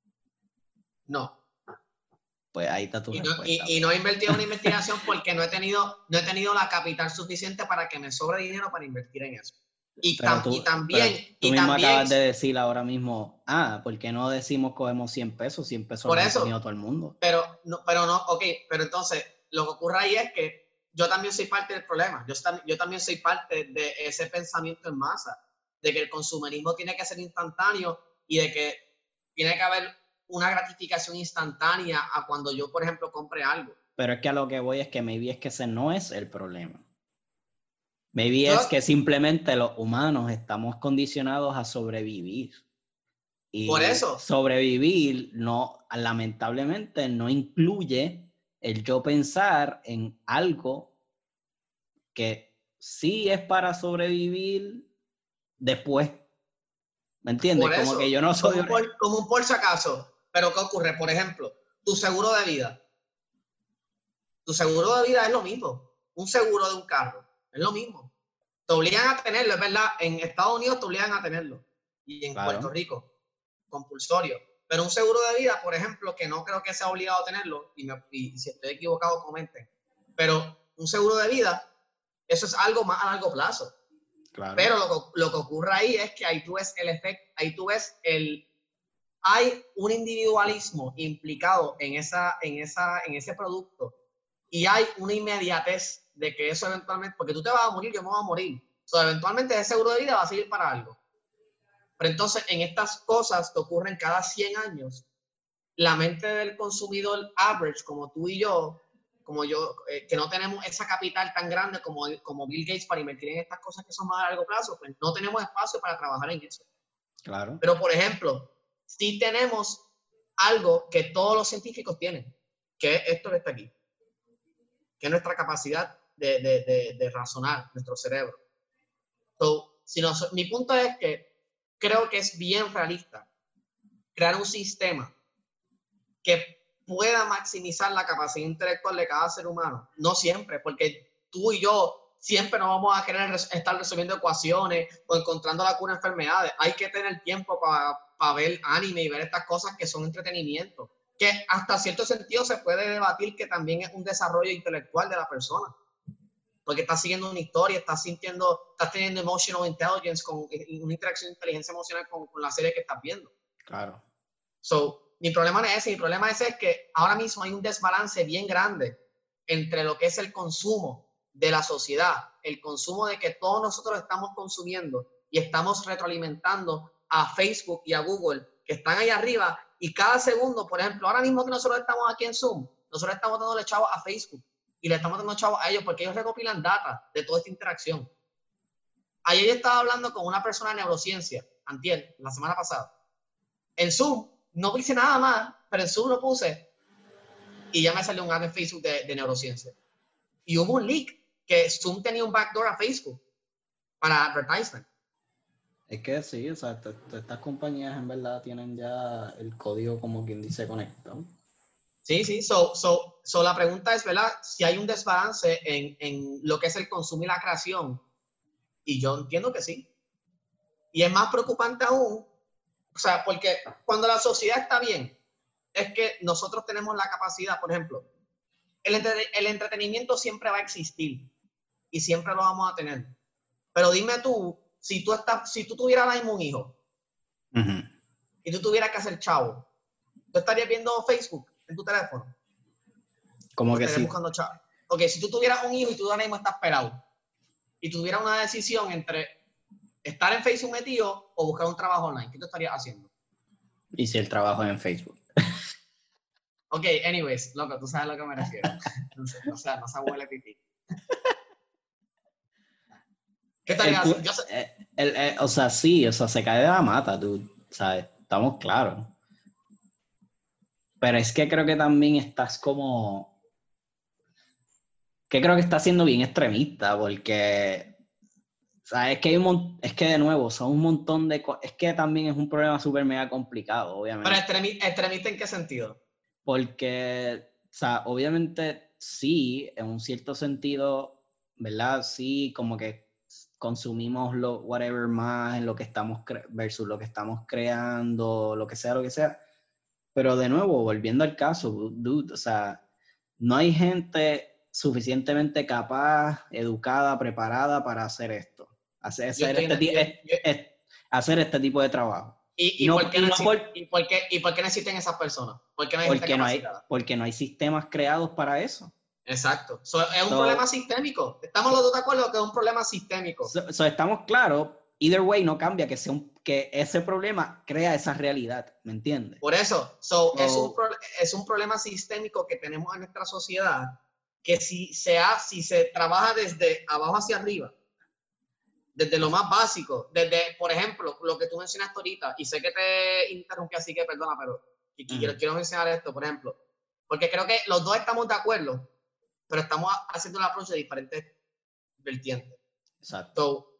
A: No.
B: Pues ahí está tu
A: y
B: respuesta.
A: No, y, y no he invertido en una investigación porque no he tenido, no he tenido la capital suficiente para que me sobre dinero para invertir en eso. Y, tam, tú, y también...
B: Pero tú
A: y
B: mismo
A: también,
B: acabas de decir ahora mismo, ah, ¿por qué no decimos cogemos cien pesos? cien pesos
A: por
B: lo
A: eso,
B: ha tenido todo el mundo.
A: Pero no, pero no, ok, pero entonces lo que ocurre ahí es que yo también soy parte del problema. Yo, yo también soy parte de ese pensamiento en masa, de que el consumerismo tiene que ser instantáneo y de que tiene que haber una gratificación instantánea a cuando yo, por ejemplo, compre algo.
B: Pero es que a lo que voy es que maybe es que ese no es el problema. Maybe yo, es que simplemente los humanos estamos condicionados a sobrevivir. Y
A: por eso.
B: Sobrevivir, no, lamentablemente, no incluye el yo pensar en algo que sí es para sobrevivir después. ¿Me entiendes?
A: Por
B: como
A: eso,
B: que yo no soy...
A: Como un, por, como un por si acaso. Pero ¿qué ocurre? Por ejemplo, tu seguro de vida. Tu seguro de vida es lo mismo. Un seguro de un carro es lo mismo. Te obligan a tenerlo, es verdad. En Estados Unidos te obligan a tenerlo. Y en claro. Puerto Rico, compulsorio. Pero un seguro de vida, por ejemplo, que no creo que sea obligado a tenerlo, y, me, y si estoy equivocado, comenten. Pero un seguro de vida, eso es algo más a largo plazo. Claro. Pero lo que, lo que ocurre ahí es que ahí tú ves el efecto, ahí tú ves el... Hay un individualismo implicado en, esa, en, esa, en ese producto y hay una inmediatez de que eso eventualmente, porque tú te vas a morir, yo me voy a morir. O sea, eventualmente ese seguro de vida va a seguir para algo. Pero entonces, en estas cosas que ocurren cada cien años, la mente del consumidor average, como tú y yo, como yo, eh, que no tenemos esa capital tan grande como, como Bill Gates para invertir en estas cosas que son más a largo plazo, pues no tenemos espacio para trabajar en eso.
B: Claro.
A: Pero, por ejemplo, sí tenemos algo que todos los científicos tienen, que es esto que está aquí, que es nuestra capacidad de, de, de, de razonar, nuestro cerebro. So, si no, mi punto es que creo que es bien realista crear un sistema que pueda maximizar la capacidad intelectual de cada ser humano. No siempre, porque tú y yo siempre no vamos a querer estar resolviendo ecuaciones o encontrando la cura a enfermedades. Hay que tener tiempo para pa ver anime y ver estas cosas que son entretenimiento. Que hasta cierto sentido se puede debatir que también es un desarrollo intelectual de la persona. Porque estás siguiendo una historia, estás sintiendo, estás teniendo emotional intelligence, con una interacción de inteligencia emocional con, con la serie que estás viendo.
B: Claro.
A: So, mi problema no es ese, mi problema es, es que ahora mismo hay un desbalance bien grande entre lo que es el consumo de la sociedad, el consumo de que todos nosotros estamos consumiendo y estamos retroalimentando a Facebook y a Google, que están ahí arriba, y cada segundo, por ejemplo, ahora mismo que nosotros estamos aquí en Zoom, nosotros estamos dándole chavos a Facebook y le estamos dando chavos a ellos porque ellos recopilan data de toda esta interacción. Ayer yo estaba hablando con una persona de neurociencia, antier, la semana pasada. En Zoom no hice nada más, pero en Zoom lo puse y ya me salió un ad en Facebook de, de neurociencia. Y hubo un leak que Zoom tenía un backdoor a Facebook para advertisement.
B: Es que sí, o sea, estas compañías en verdad tienen ya el código, como quien dice, conectado.
A: Sí, sí, so, so, so la pregunta es, ¿verdad? Si hay un desbalance en, en lo que es el consumo y la creación, y yo entiendo que sí. Y es más preocupante aún, o sea, porque cuando la sociedad está bien, es que nosotros tenemos la capacidad, por ejemplo, el, entre, el entretenimiento siempre va a existir y siempre lo vamos a tener. Pero dime tú, si tú, estás, si tú tuvieras ahora mismo un hijo uh-huh. y tú tuvieras que hacer chavo, ¿tú estarías viendo Facebook en tu teléfono?
B: Como que sí.
A: Buscando chavo. Ok, si tú tuvieras un hijo y tú ahora mismo estás pelado y tuvieras una decisión entre estar en Facebook metido o buscar un trabajo online, ¿qué tú estarías haciendo?
B: Y si el trabajo es en Facebook.
A: Ok, anyways, loco, tú sabes a lo que me refiero. No sé, o sea, no se huele pipí. ¿Qué estarías haciendo? Yo sé...
B: el, el, el, o sea, sí, o sea, se cae de la mata, tú, ¿sabes? Estamos claros. Pero es que creo que también estás como... Que creo que estás siendo bien extremista, porque... O sea, es que hay un mon... es que de nuevo, son un montón de cosas. Es que también es un problema súper mega complicado, obviamente.
A: Pero extremi... extremista ¿en qué sentido?
B: Porque, o sea, obviamente sí, en un cierto sentido, ¿verdad? Sí, como que consumimos lo whatever más en lo que estamos cre- versus lo que estamos creando, lo que sea, lo que sea. Pero de nuevo, volviendo al caso, dude, o sea, no hay gente suficientemente capaz, educada, preparada para hacer esto. Hacer, hacer, este,
A: yo, yo, yo,
B: es, hacer este tipo de trabajo.
A: ¿Y, y, no, por, qué y, no por, ¿y, por, qué, ¿Y por qué necesitan esas personas? ¿Por qué no hay
B: porque
A: gente
B: no hay,
A: capacitada?
B: porque no hay sistemas creados para eso.
A: Exacto. So, es un so, problema sistémico. Estamos so, los dos de acuerdo que es un problema sistémico.
B: So, so estamos claros, either way no cambia que, sea un, que ese problema crea esa realidad, ¿me entiendes?
A: Por eso, so, so, es, un pro, es un problema sistémico que tenemos en nuestra sociedad que si se, ha, si se trabaja desde abajo hacia arriba, desde lo más básico, desde, por ejemplo, lo que tú mencionaste ahorita, y sé que te interrumpí, así que perdona, pero y, y uh-huh. quiero, quiero mencionar esto, por ejemplo, porque creo que los dos estamos de acuerdo, pero estamos haciendo un approach de diferentes vertientes.
B: Exacto.
A: So,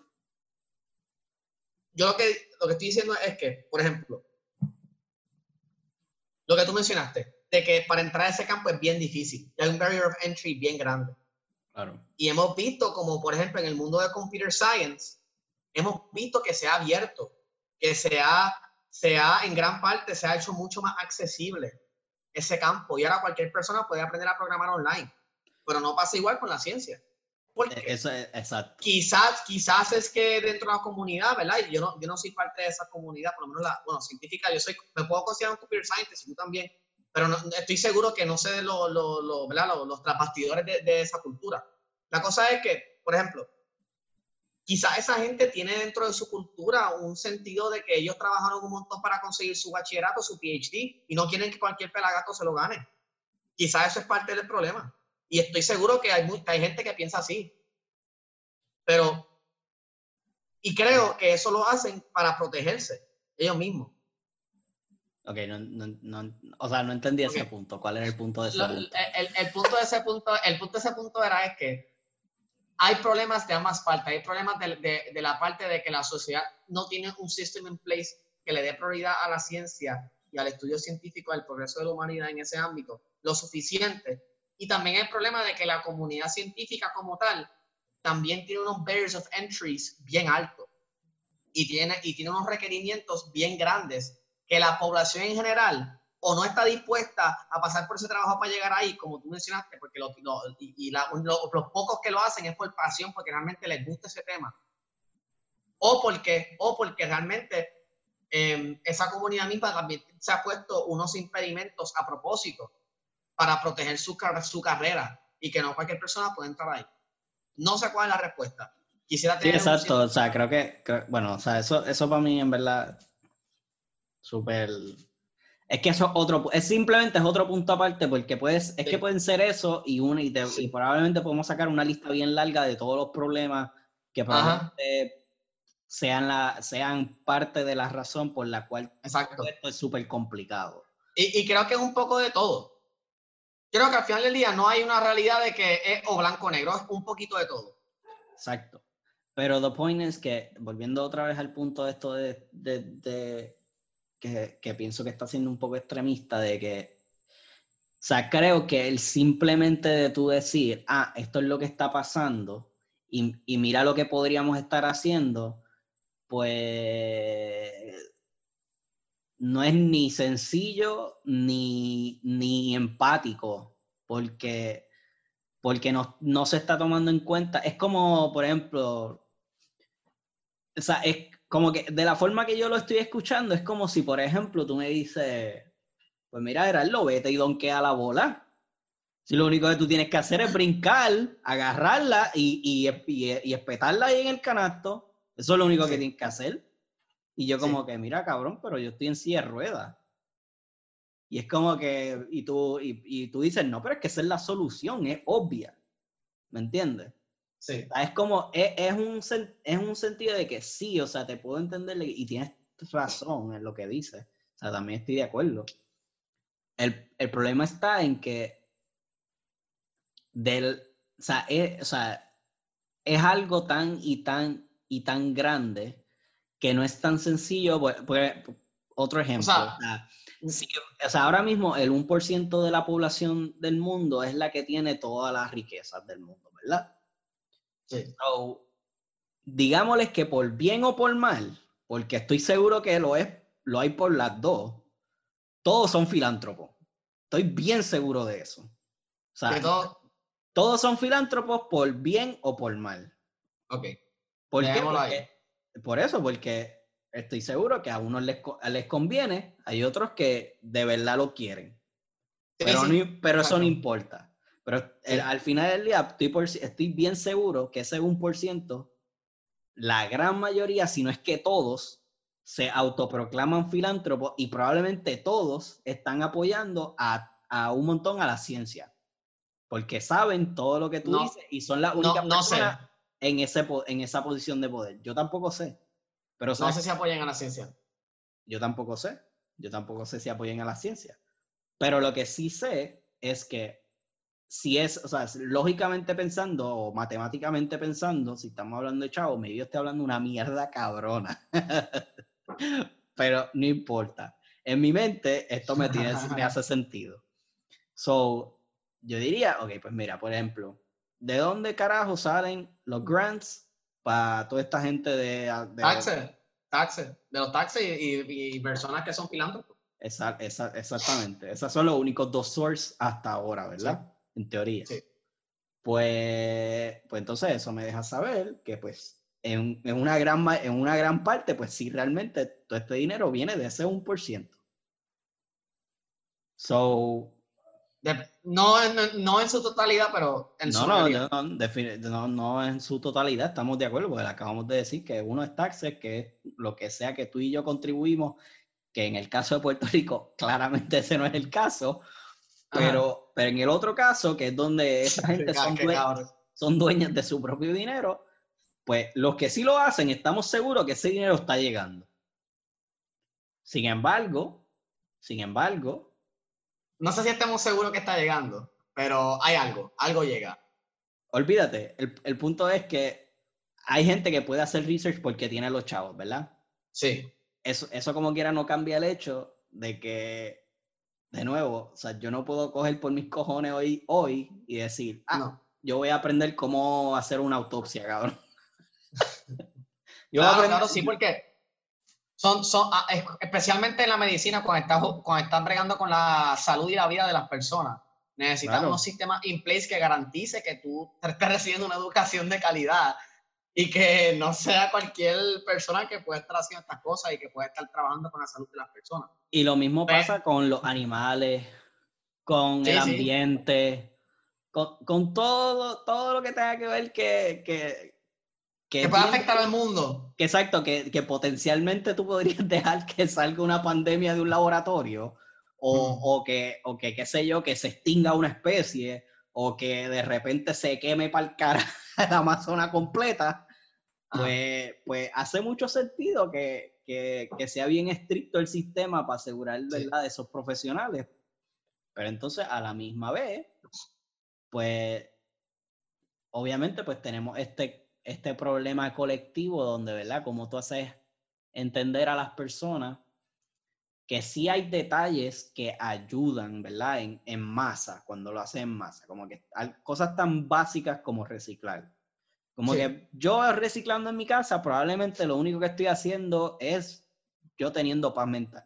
A: yo lo que, lo que estoy diciendo es que, por ejemplo, lo que tú mencionaste, de que para entrar a ese campo es bien difícil. Hay un barrier of entry bien grande.
B: Claro.
A: Y hemos visto como, por ejemplo, en el mundo de computer science, hemos visto que se ha abierto, que se ha, se ha, en gran parte, se ha hecho mucho más accesible ese campo. Y ahora cualquier persona puede aprender a programar online. Pero no pasa igual con la ciencia. Porque
B: Eso es exacto.
A: Quizás, quizás es que dentro de la comunidad, ¿verdad? Y yo no, yo no soy parte de esa comunidad, por lo menos la, bueno, científica, yo soy, me puedo considerar un computer scientist, y tú también, pero no, estoy seguro que no sé de lo, lo, lo, ¿verdad? Los, los trasbastidores de, de esa cultura. La cosa es que, por ejemplo, quizás esa gente tiene dentro de su cultura un sentido de que ellos trabajaron un montón para conseguir su bachillerato, su P H D, y no quieren que cualquier pelagato se lo gane. Quizás eso es parte del problema. Y estoy seguro que hay, hay gente que piensa así. Pero, y creo que eso lo hacen para protegerse ellos mismos.
B: Ok, no, no, no, o sea, no entendí ese
A: okay.
B: punto. ¿Cuál era el punto de ese
A: lo,
B: punto?
A: El, el, punto de ese punto? El punto de ese punto era es que hay problemas de ambas partes. Hay problemas de, de, de la parte de que la sociedad no tiene un sistema en place que le dé prioridad a la ciencia y al estudio científico del progreso de la humanidad en ese ámbito lo suficiente. Y también el problema de que la comunidad científica como tal también tiene unos barriers of entries bien altos y tiene, y tiene unos requerimientos bien grandes que la población en general o no está dispuesta a pasar por ese trabajo para llegar ahí, como tú mencionaste, porque lo, lo, y, y la, lo, los pocos que lo hacen es por pasión, porque realmente les gusta ese tema, o porque, o porque realmente eh, esa comunidad misma también se ha puesto unos impedimentos a propósito para proteger su, su carrera y que no cualquier persona pueda entrar ahí. No sé cuál es la respuesta. Quisiera tener
B: sí, exacto.
A: un...
B: O sea, creo que, creo, bueno, o sea, eso, eso para mí en verdad súper... Es que eso es otro, es simplemente es otro punto aparte porque puedes, es
A: sí.
B: que pueden ser eso y, una, y, te, sí. y probablemente podemos sacar una lista bien larga de todos los problemas que probablemente sean, la, sean parte de la razón por la cual
A: Exacto.
B: esto es súper complicado.
A: Y, y creo que es un poco de todo. Creo que al final del día no hay una realidad de que es o blanco o negro, es un poquito de todo.
B: Exacto. Pero the point es que, volviendo otra vez al punto de esto de, de, de que, que pienso que está siendo un poco extremista, de que, o sea, creo que el simplemente de tú decir, ah, esto es lo que está pasando y, y mira lo que podríamos estar haciendo, pues no es ni sencillo ni, ni empático, porque, porque no, no se está tomando en cuenta. Es como, por ejemplo, o sea, es como que de la forma que yo lo estoy escuchando, es como si, por ejemplo, tú me dices, pues mira, Gerardo, vete y donkea la bola. Si lo único que tú tienes que hacer es brincar, agarrarla y, y, y, y espetarla ahí en el canasto. Eso es lo único sí. que tienes que hacer. Y yo como sí. que, mira, cabrón, pero yo estoy en silla de ruedas. Y es como que, y tú, y, y tú dices, no, pero es que esa es la solución, es obvia. ¿Me entiendes?
A: Sí.
B: O sea, es como, es, es, un, es un sentido de que sí, o sea, te puedo entender y tienes razón en lo que dices. O sea, también estoy de acuerdo. El, el problema está en que del, o sea, es, o sea, es algo tan y tan y tan grande que no es tan sencillo. Pues, pues, otro ejemplo, o sea, o sea, si, o sea, ahora mismo el uno por ciento de la población del mundo es la que tiene todas las riquezas del mundo, ¿verdad?
A: Sí.
B: So, digámosles que por bien o por mal, porque estoy seguro que lo es, lo hay por las dos, todos son filántropos. Estoy bien seguro de eso. O sea, todo... todos son filántropos por bien o por mal.
A: Ok.
B: ¿Por qué? Porque, por eso, porque estoy seguro que a unos les, les conviene, hay otros que de verdad lo quieren. Sí, pero sí. No, pero eso no importa. Pero sí. el, al final del día estoy, por, estoy bien seguro que ese uno por ciento, la gran mayoría, si no es que todos, se autoproclaman filántropos y probablemente todos están apoyando a, a un montón a la ciencia. Porque saben todo lo que tú
A: no,
B: dices y son las únicas
A: no, no
B: personas
A: sé.
B: en, ese, en esa posición de poder. Yo tampoco sé. Pero
A: no sé si apoyan a la ciencia.
B: Yo tampoco sé. Yo tampoco sé si apoyan a la ciencia. Pero lo que sí sé es que si es, o sea, lógicamente pensando o matemáticamente pensando, si estamos hablando de chavo, medio estoy hablando una mierda cabrona. Pero no importa. En mi mente esto me, tiene, me hace sentido. So, yo diría, ok, pues mira, por ejemplo, ¿de dónde carajo salen los grants para toda esta gente de... de
A: taxes, taxes, de los taxes y, y, y personas que son filántropos?
B: Esa, esa, exactamente. Esos son los únicos dos sources hasta ahora, ¿verdad?
A: Sí.
B: En teoría.
A: Sí.
B: Pues, pues entonces eso me deja saber que pues en, en, una gran, en una gran parte, pues sí, realmente todo este dinero viene de ese uno por ciento. So...
A: De, no, no, no en su totalidad, pero en
B: no,
A: su
B: no,
A: mayoría.
B: no, no, no en su totalidad, estamos de acuerdo, porque acabamos de decir que uno es taxes, que es lo que sea que tú y yo contribuimos, que en el caso de Puerto Rico, claramente ese no es el caso, pero, pero en el otro caso, que es donde esta gente son, due son dueños de su propio dinero, pues los que sí lo hacen, estamos seguros que ese dinero está llegando. Sin embargo, sin embargo...
A: No sé si estemos seguros que está llegando, pero hay algo, algo llega.
B: Olvídate, el, el punto es que hay gente que puede hacer research porque tiene los chavos, ¿verdad?
A: Sí.
B: Eso, eso como quiera no cambia el hecho de que, de nuevo, o sea, yo no puedo coger por mis cojones hoy, hoy y decir, ah,
A: no.
B: yo voy a aprender cómo hacer una autopsia, cabrón.
A: yo claro, aprender... claro, sí, porque son, son, especialmente en la medicina, cuando estás, cuando estás bregando con la salud y la vida de las personas, necesitas claro. unos sistemas in place que garantice que tú estés recibiendo una educación de calidad y que no sea cualquier persona que pueda estar haciendo estas cosas y que pueda estar trabajando con la salud de las personas.
B: Y lo mismo Pero, pasa con los animales, con sí, el ambiente, sí. con, con todo, todo lo que tenga que ver que... que
A: Que, que puede afectar al mundo.
B: Que, exacto, que, que potencialmente tú podrías dejar que salga una pandemia de un laboratorio o, mm. o, que, o que, qué sé yo, que se extinga una especie o que de repente se queme para el cara la Amazonas completa, pues, pues hace mucho sentido que, que, que sea bien estricto el sistema para asegurar, ¿verdad?, de esos profesionales. Pero entonces, a la misma vez, pues, obviamente, pues tenemos este este problema colectivo donde, ¿verdad? Como tú haces entender a las personas que sí hay detalles que ayudan, ¿verdad? En, en masa, cuando lo haces en masa, como que hay cosas tan básicas como reciclar. Como sí. que yo reciclando en mi casa, probablemente lo único que estoy haciendo es yo teniendo paz mental.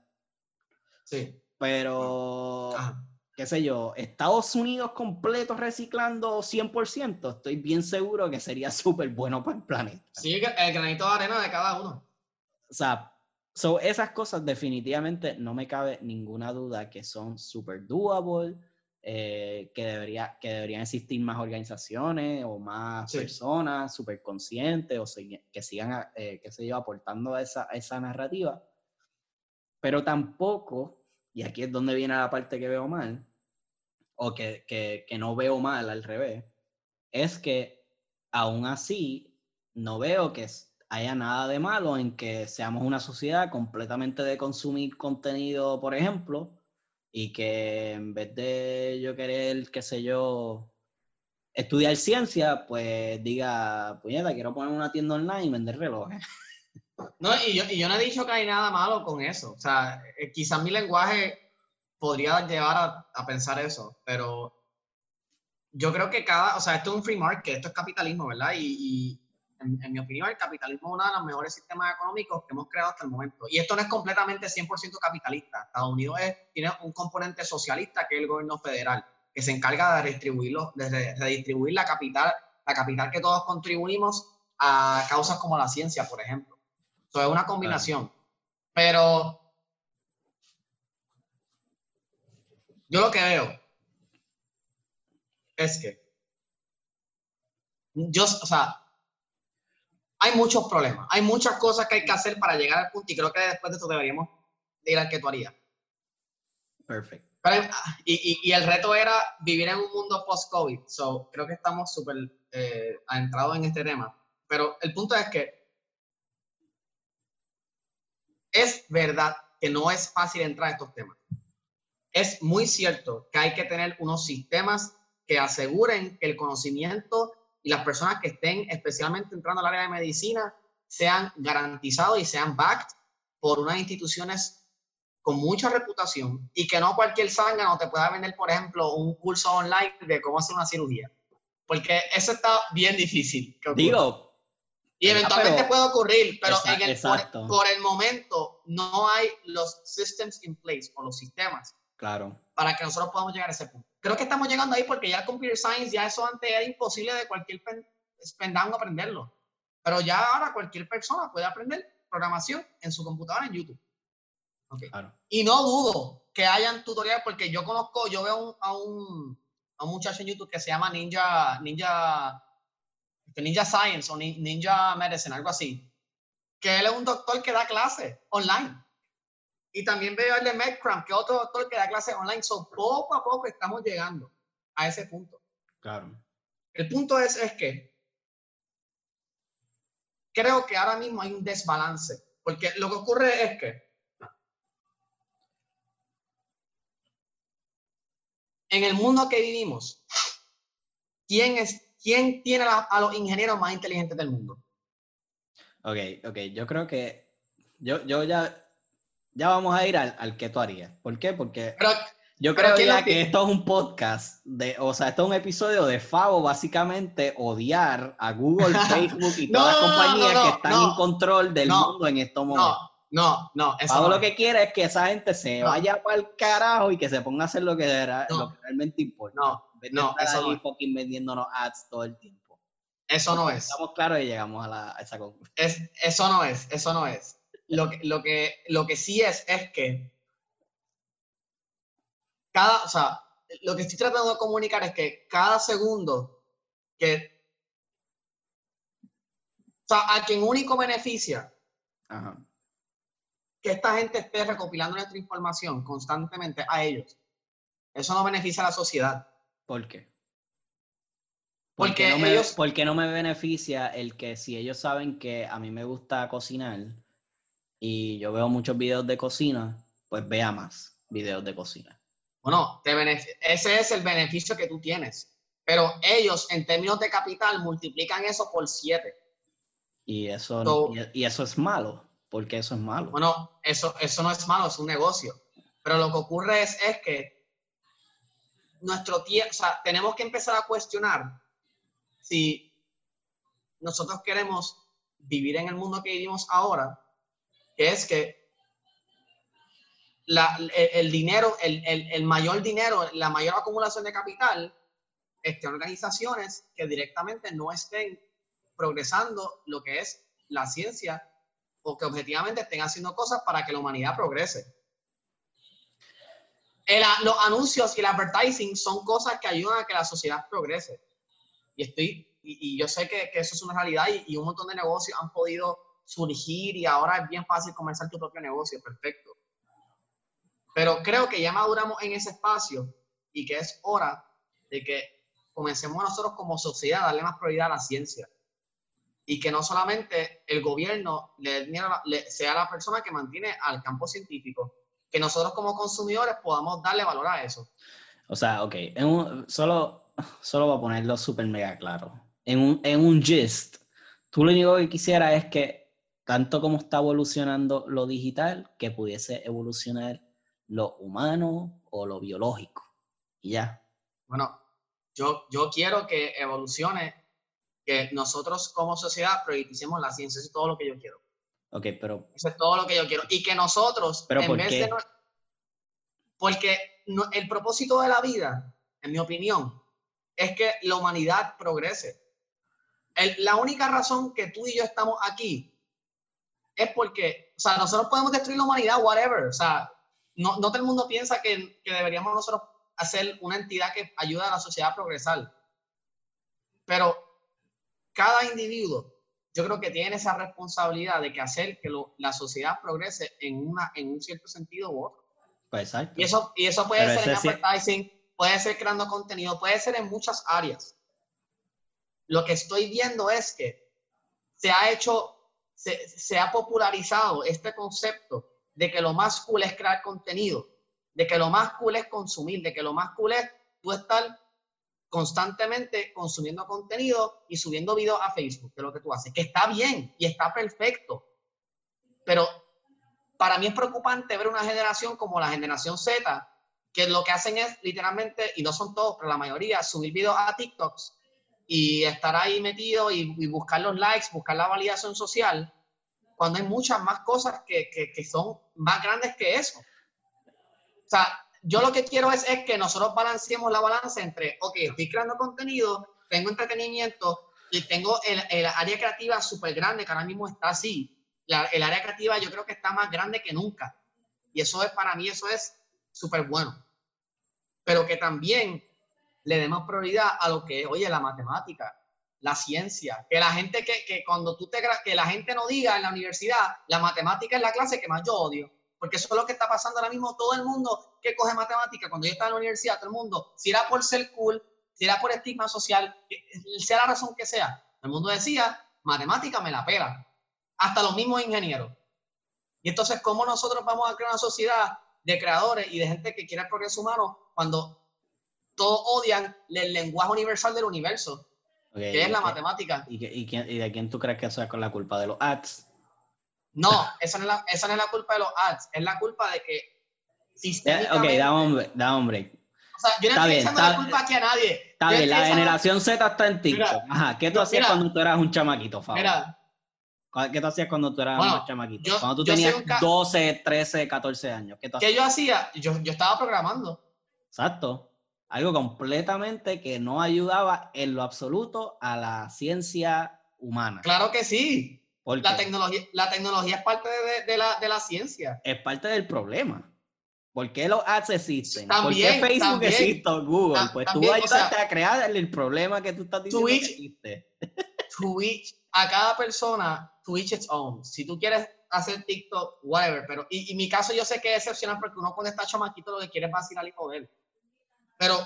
A: Sí.
B: Pero... Ajá. qué sé yo, Estados Unidos completo reciclando cien por ciento, estoy bien seguro que sería súper bueno para el planeta.
A: Sí, el granito de arena de cada uno.
B: O sea, so esas cosas definitivamente no me cabe ninguna duda que son súper doable, eh, que, debería, que deberían existir más organizaciones o más sí. personas súper conscientes o se, que sigan, eh, qué sé yo, aportando a esa, a esa narrativa. Pero tampoco, y aquí es donde viene la parte que veo mal, o que, que, que no veo mal al revés, es que aún así no veo que haya nada de malo en que seamos una sociedad completamente de consumir contenido, por ejemplo, y que en vez de yo querer, qué sé yo, estudiar ciencia, pues diga, puñeta, quiero poner una tienda online y vender relojes.
A: No, y yo, y yo no he dicho que hay nada malo con eso. O sea, eh, quizás mi lenguaje podría llevar a, a pensar eso, pero yo creo que cada, o sea, esto es un free market, esto es capitalismo, ¿verdad? Y, y en, en mi opinión, el capitalismo es uno de los mejores sistemas económicos que hemos creado hasta el momento. Y esto no es completamente cien por ciento capitalista. Estados Unidos es, tiene un componente socialista que es el gobierno federal, que se encarga de redistribuirlo, de redistribuir la capital, la capital que todos contribuimos a causas como la ciencia, por ejemplo. Eso es una combinación. Pero yo lo que veo es que yo, o sea, hay muchos problemas, hay muchas cosas que hay que hacer para llegar al punto y creo que después de eso deberíamos de ir al que tú harías.
B: Perfecto.
A: Y, y, y el reto era vivir en un mundo post-COVID. So, creo que estamos súper eh, adentrados en este tema. Pero el punto es que es verdad que no es fácil entrar a estos temas. Es muy cierto que hay que tener unos sistemas que aseguren que el conocimiento y las personas que estén especialmente entrando al área de medicina sean garantizados y sean backed por unas instituciones con mucha reputación y que no cualquier zángano te pueda vender, por ejemplo, un curso online de cómo hacer una cirugía. Porque eso está bien difícil.
B: Digo,
A: y eventualmente
B: pero,
A: puede ocurrir, pero
B: esa,
A: en el,
B: exacto.
A: Por, por el momento no hay los systems in place o los sistemas
B: claro.
A: para que nosotros podamos llegar a ese punto. Creo que estamos llegando ahí porque ya el computer science, ya eso antes era imposible de cualquier pendango aprenderlo. Pero ya ahora cualquier persona puede aprender programación en su computadora en YouTube. Okay. Claro. Y no dudo que hayan tutoriales porque yo conozco, yo veo un, a, un, a un muchacho en YouTube que se llama Ninja, Ninja, Ninja Science o Ninja Medicine, algo así. Que él es un doctor que da clases online. Y también veo el de Medcram, que es otro doctor que da clases online. So, poco a poco estamos llegando a ese punto.
B: Claro.
A: El punto es, es que creo que ahora mismo hay un desbalance. Porque lo que ocurre es que en el mundo que vivimos, ¿quién, es, quién tiene a, a los ingenieros más inteligentes del mundo?
B: Ok, ok. Yo creo que yo, yo ya, ya vamos a ir al, al que tú harías. ¿Por qué? Porque
A: pero,
B: yo
A: pero
B: creo ya que
A: tiene?
B: esto es un podcast, de, o sea, esto es un episodio de Favo, básicamente odiar a Google, Facebook y
A: no,
B: todas las compañías
A: no, no,
B: que están
A: no,
B: en control del
A: no,
B: mundo en estos momentos.
A: No, no, no, eso
B: Favo
A: no
B: lo
A: es.
B: que quiere es que esa gente se
A: no.
B: vaya para el carajo y que se ponga a hacer lo que, era,
A: no,
B: lo que realmente importa.
A: No,
B: en vez de
A: no,
B: estar
A: eso
B: ahí
A: no es.
B: fucking vendiéndonos ads todo el tiempo.
A: Eso no es.
B: Estamos claros y llegamos a, la, a esa conclusión.
A: Es, eso no es, eso no es. Lo que, lo, que, lo que sí es, es que cada, o sea, lo que estoy tratando de comunicar es que cada segundo que, o sea, a quien único beneficia
B: Ajá.
A: que esta gente esté recopilando nuestra información constantemente a ellos, eso no beneficia a la sociedad.
B: ¿Por qué?
A: Porque,
B: porque no me,
A: ellos...
B: porque no me beneficia el que si ellos saben que a mí me gusta cocinar y yo veo muchos videos de cocina, pues vea más videos de cocina.
A: Bueno, te ese es el beneficio que tú tienes. Pero ellos, en términos de capital, multiplican eso por siete.
B: Y eso,
A: So,
B: y, y eso es malo. ¿Por qué eso es malo?
A: Bueno, eso, eso no es malo, es un negocio. Pero lo que ocurre es, es que nuestro tiempo, o sea, tenemos que empezar a cuestionar si nosotros queremos vivir en el mundo que vivimos ahora, que es que la, el, el dinero, el, el, el mayor dinero, la mayor acumulación de capital, esté en organizaciones que directamente no estén progresando lo que es la ciencia o que objetivamente estén haciendo cosas para que la humanidad progrese. El, los anuncios y el advertising son cosas que ayudan a que la sociedad progrese. Y, estoy, y, y yo sé que, que eso es una realidad y, y un montón de negocios han podido surgir y ahora es bien fácil comenzar tu propio negocio, perfecto. Pero creo que ya maduramos en ese espacio y que es hora de que comencemos nosotros como sociedad a darle más prioridad a la ciencia. Y que no solamente el gobierno le, le, sea la persona que mantiene al campo científico, que nosotros como consumidores podamos darle valor a eso.
B: O sea, ok, en un, solo, solo voy a ponerlo súper mega claro. En un, en un gist, tú lo único que quisiera es que, tanto como está evolucionando lo digital, que pudiese evolucionar lo humano o lo biológico. Y ya.
A: Bueno, yo, yo quiero que evolucione, que nosotros como sociedad prioricemos la ciencia, eso es todo lo que yo quiero.
B: Ok, pero...
A: Eso es todo lo que yo quiero. Y que nosotros,
B: ¿Pero
A: en
B: por
A: vez
B: qué?
A: de... No, porque no, el propósito de la vida, en mi opinión, es que la humanidad progrese. El, la única razón que tú y yo estamos aquí es porque, o sea, nosotros podemos destruir la humanidad, whatever. O sea, no, no todo el mundo piensa que, que deberíamos nosotros hacer una entidad que ayude a la sociedad a progresar. Pero cada individuo, yo creo que tiene esa responsabilidad de que hacer que lo, la sociedad progrese en, una, en un cierto sentido u otro.
B: Pues exacto.
A: Y eso, y eso puede Pero ser en advertising, sí. Puede ser creando contenido, puede ser en muchas áreas. Lo que estoy viendo es que se ha hecho, se, se ha popularizado este concepto de que lo más cool es crear contenido, de que lo más cool es consumir, de que lo más cool es tú estar constantemente consumiendo contenido y subiendo videos a Facebook, que es lo que tú haces, que está bien y está perfecto, pero para mí es preocupante ver una generación como la generación Z, que lo que hacen es literalmente, y no son todos, pero la mayoría, subir videos a TikToks y estar ahí metido y, y buscar los likes, buscar la validación social, cuando hay muchas más cosas que, que, que son más grandes que eso. O sea, yo lo que quiero es, es que nosotros balanceemos la balanza entre, ok, estoy creando contenido, tengo entretenimiento y tengo el, el área creativa súper grande, que ahora mismo está así. La, el área creativa yo creo que está más grande que nunca. Y eso es, para mí, eso es súper bueno. Pero que también le demos prioridad a lo que es, oye, la matemática, la ciencia. Que la gente, que, que cuando tú te, que la gente no diga en la universidad, la matemática es la clase que más yo odio. Porque eso es lo que está pasando ahora mismo. Todo el mundo que coge matemática, cuando yo estaba en la universidad, todo el mundo, si era por ser cool, si era por estigma social, sea la razón que sea, todo el mundo decía, matemática me la pela. Hasta los mismos ingenieros. Y entonces, ¿cómo nosotros vamos a crear una sociedad de creadores y de gente que quiera el progreso humano cuando todos odian el lenguaje universal del universo, okay, que es la
B: qué,
A: matemática?
B: ¿y, qué, y, quién, ¿Y de quién tú crees que eso es con la culpa? ¿De los ads?
A: No, esa no, es la, esa no es la culpa de los ads, es la culpa de que sistémicamente...
B: Ok, da hombre, da hombre.
A: O sea, yo no
B: está
A: estoy
B: bien,
A: echando
B: está,
A: la culpa aquí a nadie.
B: Está
A: yo
B: bien, la
A: echando...
B: generación Z está en TikTok.
A: Mira,
B: Ajá, ¿qué tú
A: yo,
B: hacías
A: mira,
B: cuando tú eras un chamaquito, Fabo?
A: Mira,
B: ¿Qué tú hacías cuando tú eras
A: bueno,
B: más chamaquito?
A: Yo,
B: cuando tú
A: yo
B: tenías
A: un
B: doce, trece, catorce años. ¿Qué tú hacías?
A: ¿Qué yo hacía? Yo, yo estaba programando.
B: Exacto. Algo completamente que no ayudaba en lo absoluto a la ciencia humana.
A: Claro que sí.
B: ¿Por
A: la,
B: qué?
A: tecnología, la tecnología es parte de, de, la, de la ciencia.
B: Es parte del problema. ¿Por qué los ads existen?
A: También,
B: ¿Por qué Facebook
A: también,
B: existe o Google?
A: ta,
B: Pues
A: también,
B: tú ayudaste
A: o sea,
B: a crear el problema que tú estás diciendo
A: Twitch,
B: que existe.
A: Twitch, a cada persona, Twitch its own. Si tú quieres hacer TikTok, whatever, pero, y, y mi caso yo sé que es excepcional porque uno cuando está chamaquito lo que quiere es vacilar y joder. Pero,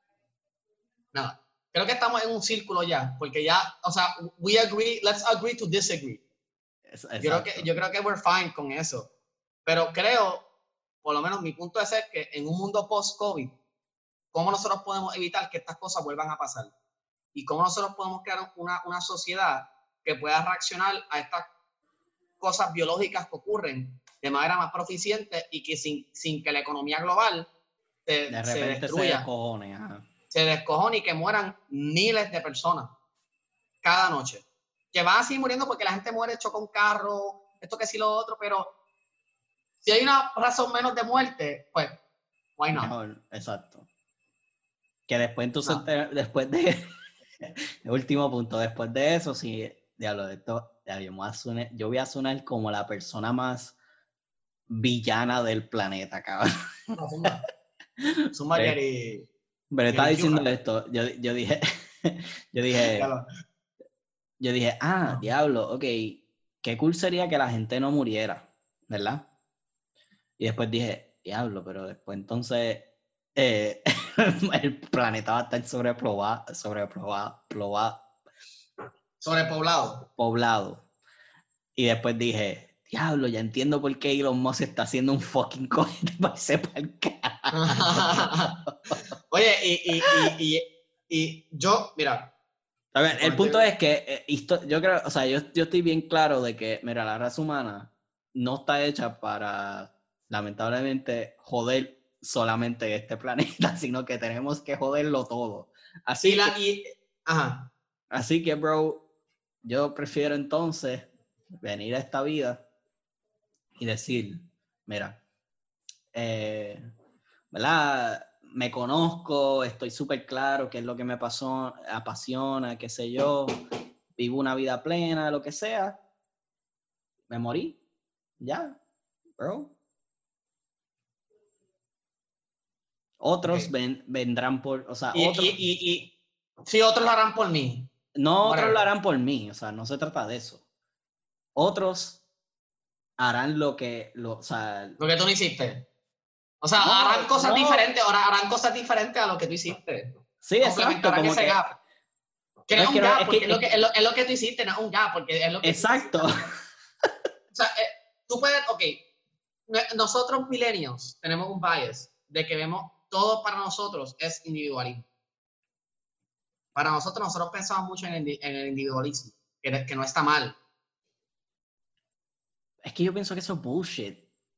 A: nada, creo que estamos en un círculo ya, porque ya, o sea, we agree, let's agree to disagree. Yo creo, que, yo creo que we're fine con eso. Pero creo, por lo menos mi punto de ser, que en un mundo post-COVID, ¿cómo nosotros podemos evitar que estas cosas vuelvan a pasar? Y cómo nosotros podemos crear una, una sociedad que pueda reaccionar a estas cosas biológicas que ocurren de manera más proficiente y que sin, sin que la economía global se,
B: de repente
A: se destruya.
B: se descojone, ajá.
A: Se descojone y que mueran miles de personas cada noche. Que van a seguir muriendo porque la gente muere, choca un carro, esto que sí, lo otro, pero si hay una razón menos de muerte, pues, why not?
B: Mejor, exacto. Que después entonces,
A: No.
B: te, después de, el último punto, después de eso, sí, diablo, esto, diablo, yo, voy a sonar, yo voy a sonar como la persona más villana del planeta, cabrón.
A: No, zumba. Zumba,
B: pero,
A: Gary.
B: pero estaba diciendo esto, yo, yo dije, yo dije, yo dije, ah, no. diablo, ok, qué cool sería que la gente no muriera, ¿verdad? Y después dije, diablo, pero después entonces eh, el planeta va a estar sobrepoblado, sobrepoblado, poblado,
A: sobrepoblado.
B: Poblado. Y después dije, diablo, ya entiendo por qué Elon Musk está haciendo un fucking cohete para ese parque.
A: Oye, y, y, y, y, y yo, mira.
B: A ver, el punto es que eh, esto, yo creo, o sea, yo, yo estoy bien claro de que, mira, la raza humana no está hecha para, lamentablemente, joder solamente este planeta, sino que tenemos que joderlo todo. Así,
A: y la,
B: que,
A: y, ajá.
B: así que, bro, yo prefiero entonces venir a esta vida y decir, mira, eh, ¿verdad? Me conozco, estoy súper claro qué es lo que me pasó, apasiona, qué sé yo, vivo una vida plena, lo que sea, me morí, ya, bro. Otros okay. ven, vendrán por, o sea,
A: y,
B: otros...
A: Y, y, y, sí, otros lo harán por mí.
B: No, Whatever. Otros lo harán por mí, o sea, no se trata de eso. Otros harán lo que, lo, o sea...
A: Lo que tú no hiciste. O sea,
B: no,
A: harán cosas
B: no.
A: diferentes, harán cosas diferentes a lo que tú hiciste.
B: Sí, exacto, como
A: ese
B: que...
A: gap. Que no, no es un gap, no, es porque que, es, lo que, es, lo, es lo que tú hiciste, no es un gap, porque es lo que
B: exacto.
A: O sea, eh, tú puedes, ok, nosotros millennials tenemos un bias de que vemos todo para nosotros es individualismo. Para nosotros, nosotros pensamos mucho en el, en el individualismo, que, que no está mal.
B: Es que yo pienso que eso es bullshit.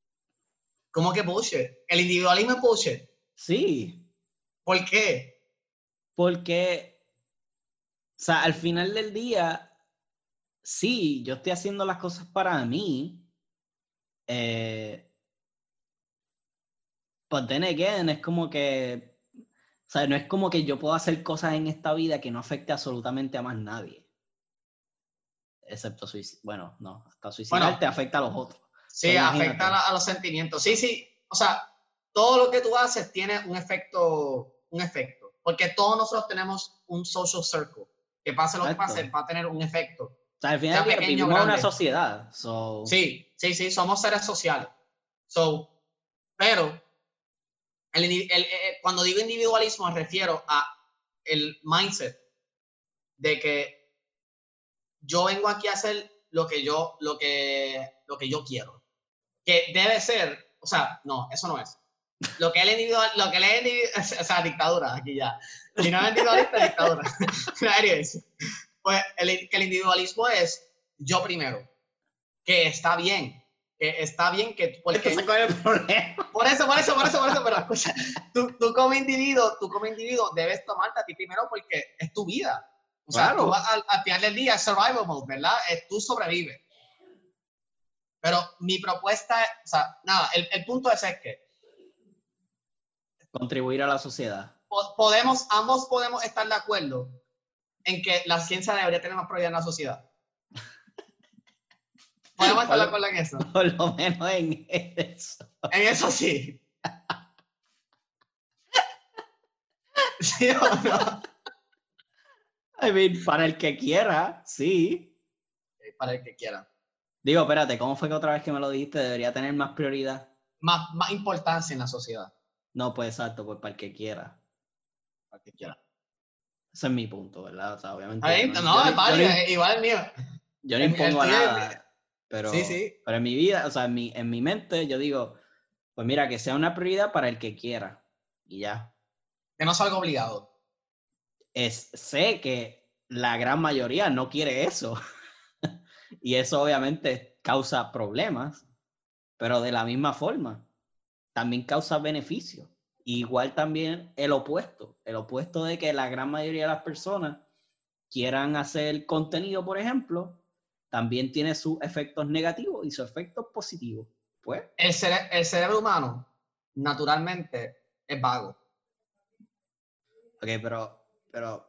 A: ¿Cómo que bullshit? ¿El individualismo es bullshit?
B: Sí.
A: ¿Por qué?
B: Porque, o sea, al final del día, sí, yo estoy haciendo las cosas para mí. Eh, but then again, es como que, o sea, no es como que yo puedo hacer cosas en esta vida que no afecte absolutamente a más nadie. Excepto suicidio. Bueno, no, hasta suicidarte
A: Bueno,
B: afecta a los otros. So,
A: sí, afecta a, la, a los sentimientos. Sí, sí. O sea, todo lo que tú haces tiene un efecto, un efecto. Porque todos nosotros tenemos un social circle. Que pase lo que
B: Exacto.
A: pase, va a tener un efecto.
B: O sea, al final
A: Sea
B: del día
A: pequeño o
B: vivimos en
A: grande.
B: una sociedad. So...
A: Sí, sí, sí, somos seres sociales. So, pero el, el, el, cuando digo individualismo me refiero a el mindset de que yo vengo aquí a hacer lo que yo, lo que, lo que yo quiero. Que debe ser, o sea, no, eso no es. Lo que es el individual, lo que es el, o sea, dictadura, aquí ya. Si no es individualista, dictadura. Pues el, que el individualismo es yo primero, que está bien, que está bien que... Porque,
B: Entonces, ¿cuál es el problema?
A: Por eso, por eso, por eso, por eso, pero escucha, tú, tú como individuo, tú como individuo debes tomarte a ti primero porque es tu vida. O sea,
B: Claro.
A: tú vas al, al final del día, survival mode, ¿verdad? Es, tú sobrevives. Pero mi propuesta es, o sea, nada, el, el punto es, es que
B: contribuir a la sociedad.
A: Podemos, ambos podemos estar de acuerdo en que la ciencia debería tener más prioridad en la sociedad. Podemos estar de acuerdo en eso.
B: Por lo menos en eso.
A: En eso sí. ¿Sí o no?
B: I mean, para el que quiera, sí.
A: Para el que quiera.
B: Digo, espérate, ¿cómo fue que otra vez que me lo dijiste debería tener más prioridad?
A: Más, más importancia en la sociedad.
B: No, pues exacto, pues para el que quiera.
A: Para el que quiera.
B: Ese es mi punto, ¿verdad? O sea, obviamente.
A: Ahí,
B: No,
A: no,
B: yo,
A: es válido,
B: yo,
A: igual el mío.
B: Yo no impongo
A: el, el
B: nada, pero,
A: sí, sí.
B: pero en mi vida, o sea, en mi, en mi mente, yo digo, pues mira, que sea una prioridad para el que quiera. Y ya.
A: Que no salga obligado.
B: Es, sé que la gran mayoría no quiere eso. Y eso obviamente causa problemas, pero de la misma forma, también causa beneficios. Igual también el opuesto, el opuesto de que la gran mayoría de las personas quieran hacer contenido, por ejemplo, también tiene sus efectos negativos y sus efectos positivos. Pues.
A: El, cere el cerebro humano, naturalmente, es vago.
B: Ok, pero, pero...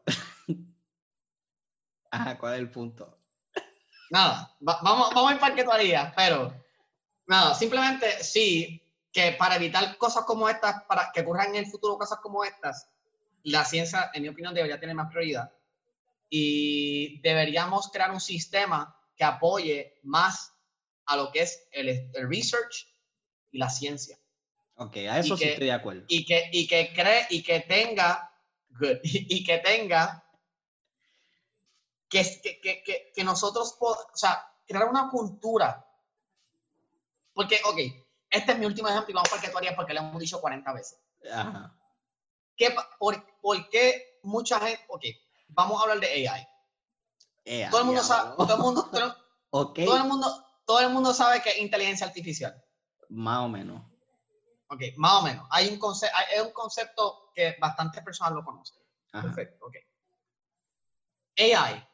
B: Ajá, ¿cuál es el punto?
A: Nada, va, vamos, vamos a ir para el que tú harías, pero nada, simplemente sí, que para evitar cosas como estas, para que ocurran en el futuro cosas como estas, la ciencia, en mi opinión, debería tener más prioridad. Y deberíamos crear un sistema que apoye más a lo que es el, el research y la ciencia.
B: Ok, a eso
A: y
B: sí
A: que,
B: estoy de acuerdo.
A: Y que, y que cree, y que tenga, good, y, y que tenga, que, que, que, que nosotros, o sea, crear una cultura. Porque, ok, este es mi último ejemplo y vamos para el que tú harías porque lo hemos dicho cuarenta veces.
B: Ajá.
A: ¿Qué, por, ¿Por qué mucha gente, ok, vamos a hablar de A I?
B: Eh,
A: todo el mundo sabe, todo el mundo, todo,
B: okay.
A: todo el mundo, todo el mundo sabe que es inteligencia artificial.
B: Más o menos.
A: Ok, más o menos. Hay un concepto, es un concepto que bastantes personas lo conocen. Ajá. Perfecto, ok. A I.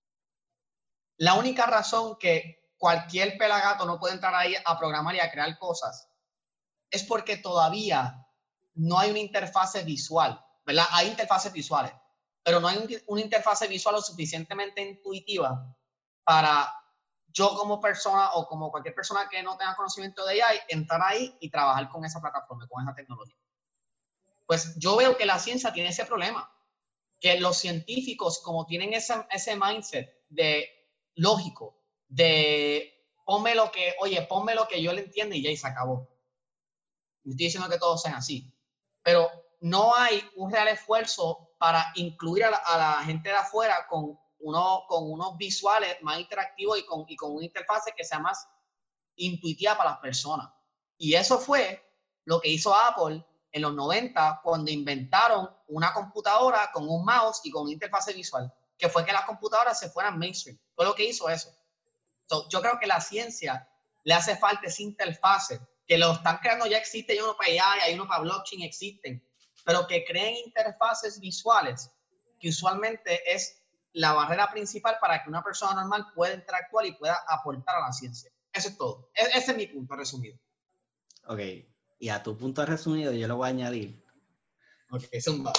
A: La única razón que cualquier pelagato no puede entrar ahí a programar y a crear cosas es porque todavía no hay una interfase visual, ¿verdad? Hay interfaces visuales, pero no hay un, una interfase visual lo suficientemente intuitiva para yo como persona o como cualquier persona que no tenga conocimiento de A I, entrar ahí y trabajar con esa plataforma, con esa tecnología. Pues yo veo que la ciencia tiene ese problema, que los científicos como tienen ese, ese mindset de lógico, de ponme lo que, oye, ponme lo que yo le entiendo y ya y se acabó. No estoy diciendo que todos sean así, pero no hay un real esfuerzo para incluir a la, a la gente de afuera con, uno, con unos visuales más interactivos y con, y con una interfase que sea más intuitiva para las personas. Y eso fue lo que hizo Apple en los noventa cuando inventaron una computadora con un mouse y con una interfase visual, que fue que las computadoras se fueran mainstream. Fue lo que hizo eso. So, yo creo que la ciencia le hace falta esa interfase que lo están creando ya existe, hay uno para A I, hay uno para blockchain, existen, pero que creen interfaces visuales, que usualmente es la barrera principal para que una persona normal pueda interactuar y pueda aportar a la ciencia. Eso es todo. E ese es mi punto resumido.
B: Ok, y a tu punto resumido yo lo voy a añadir.
A: Ok, zumba.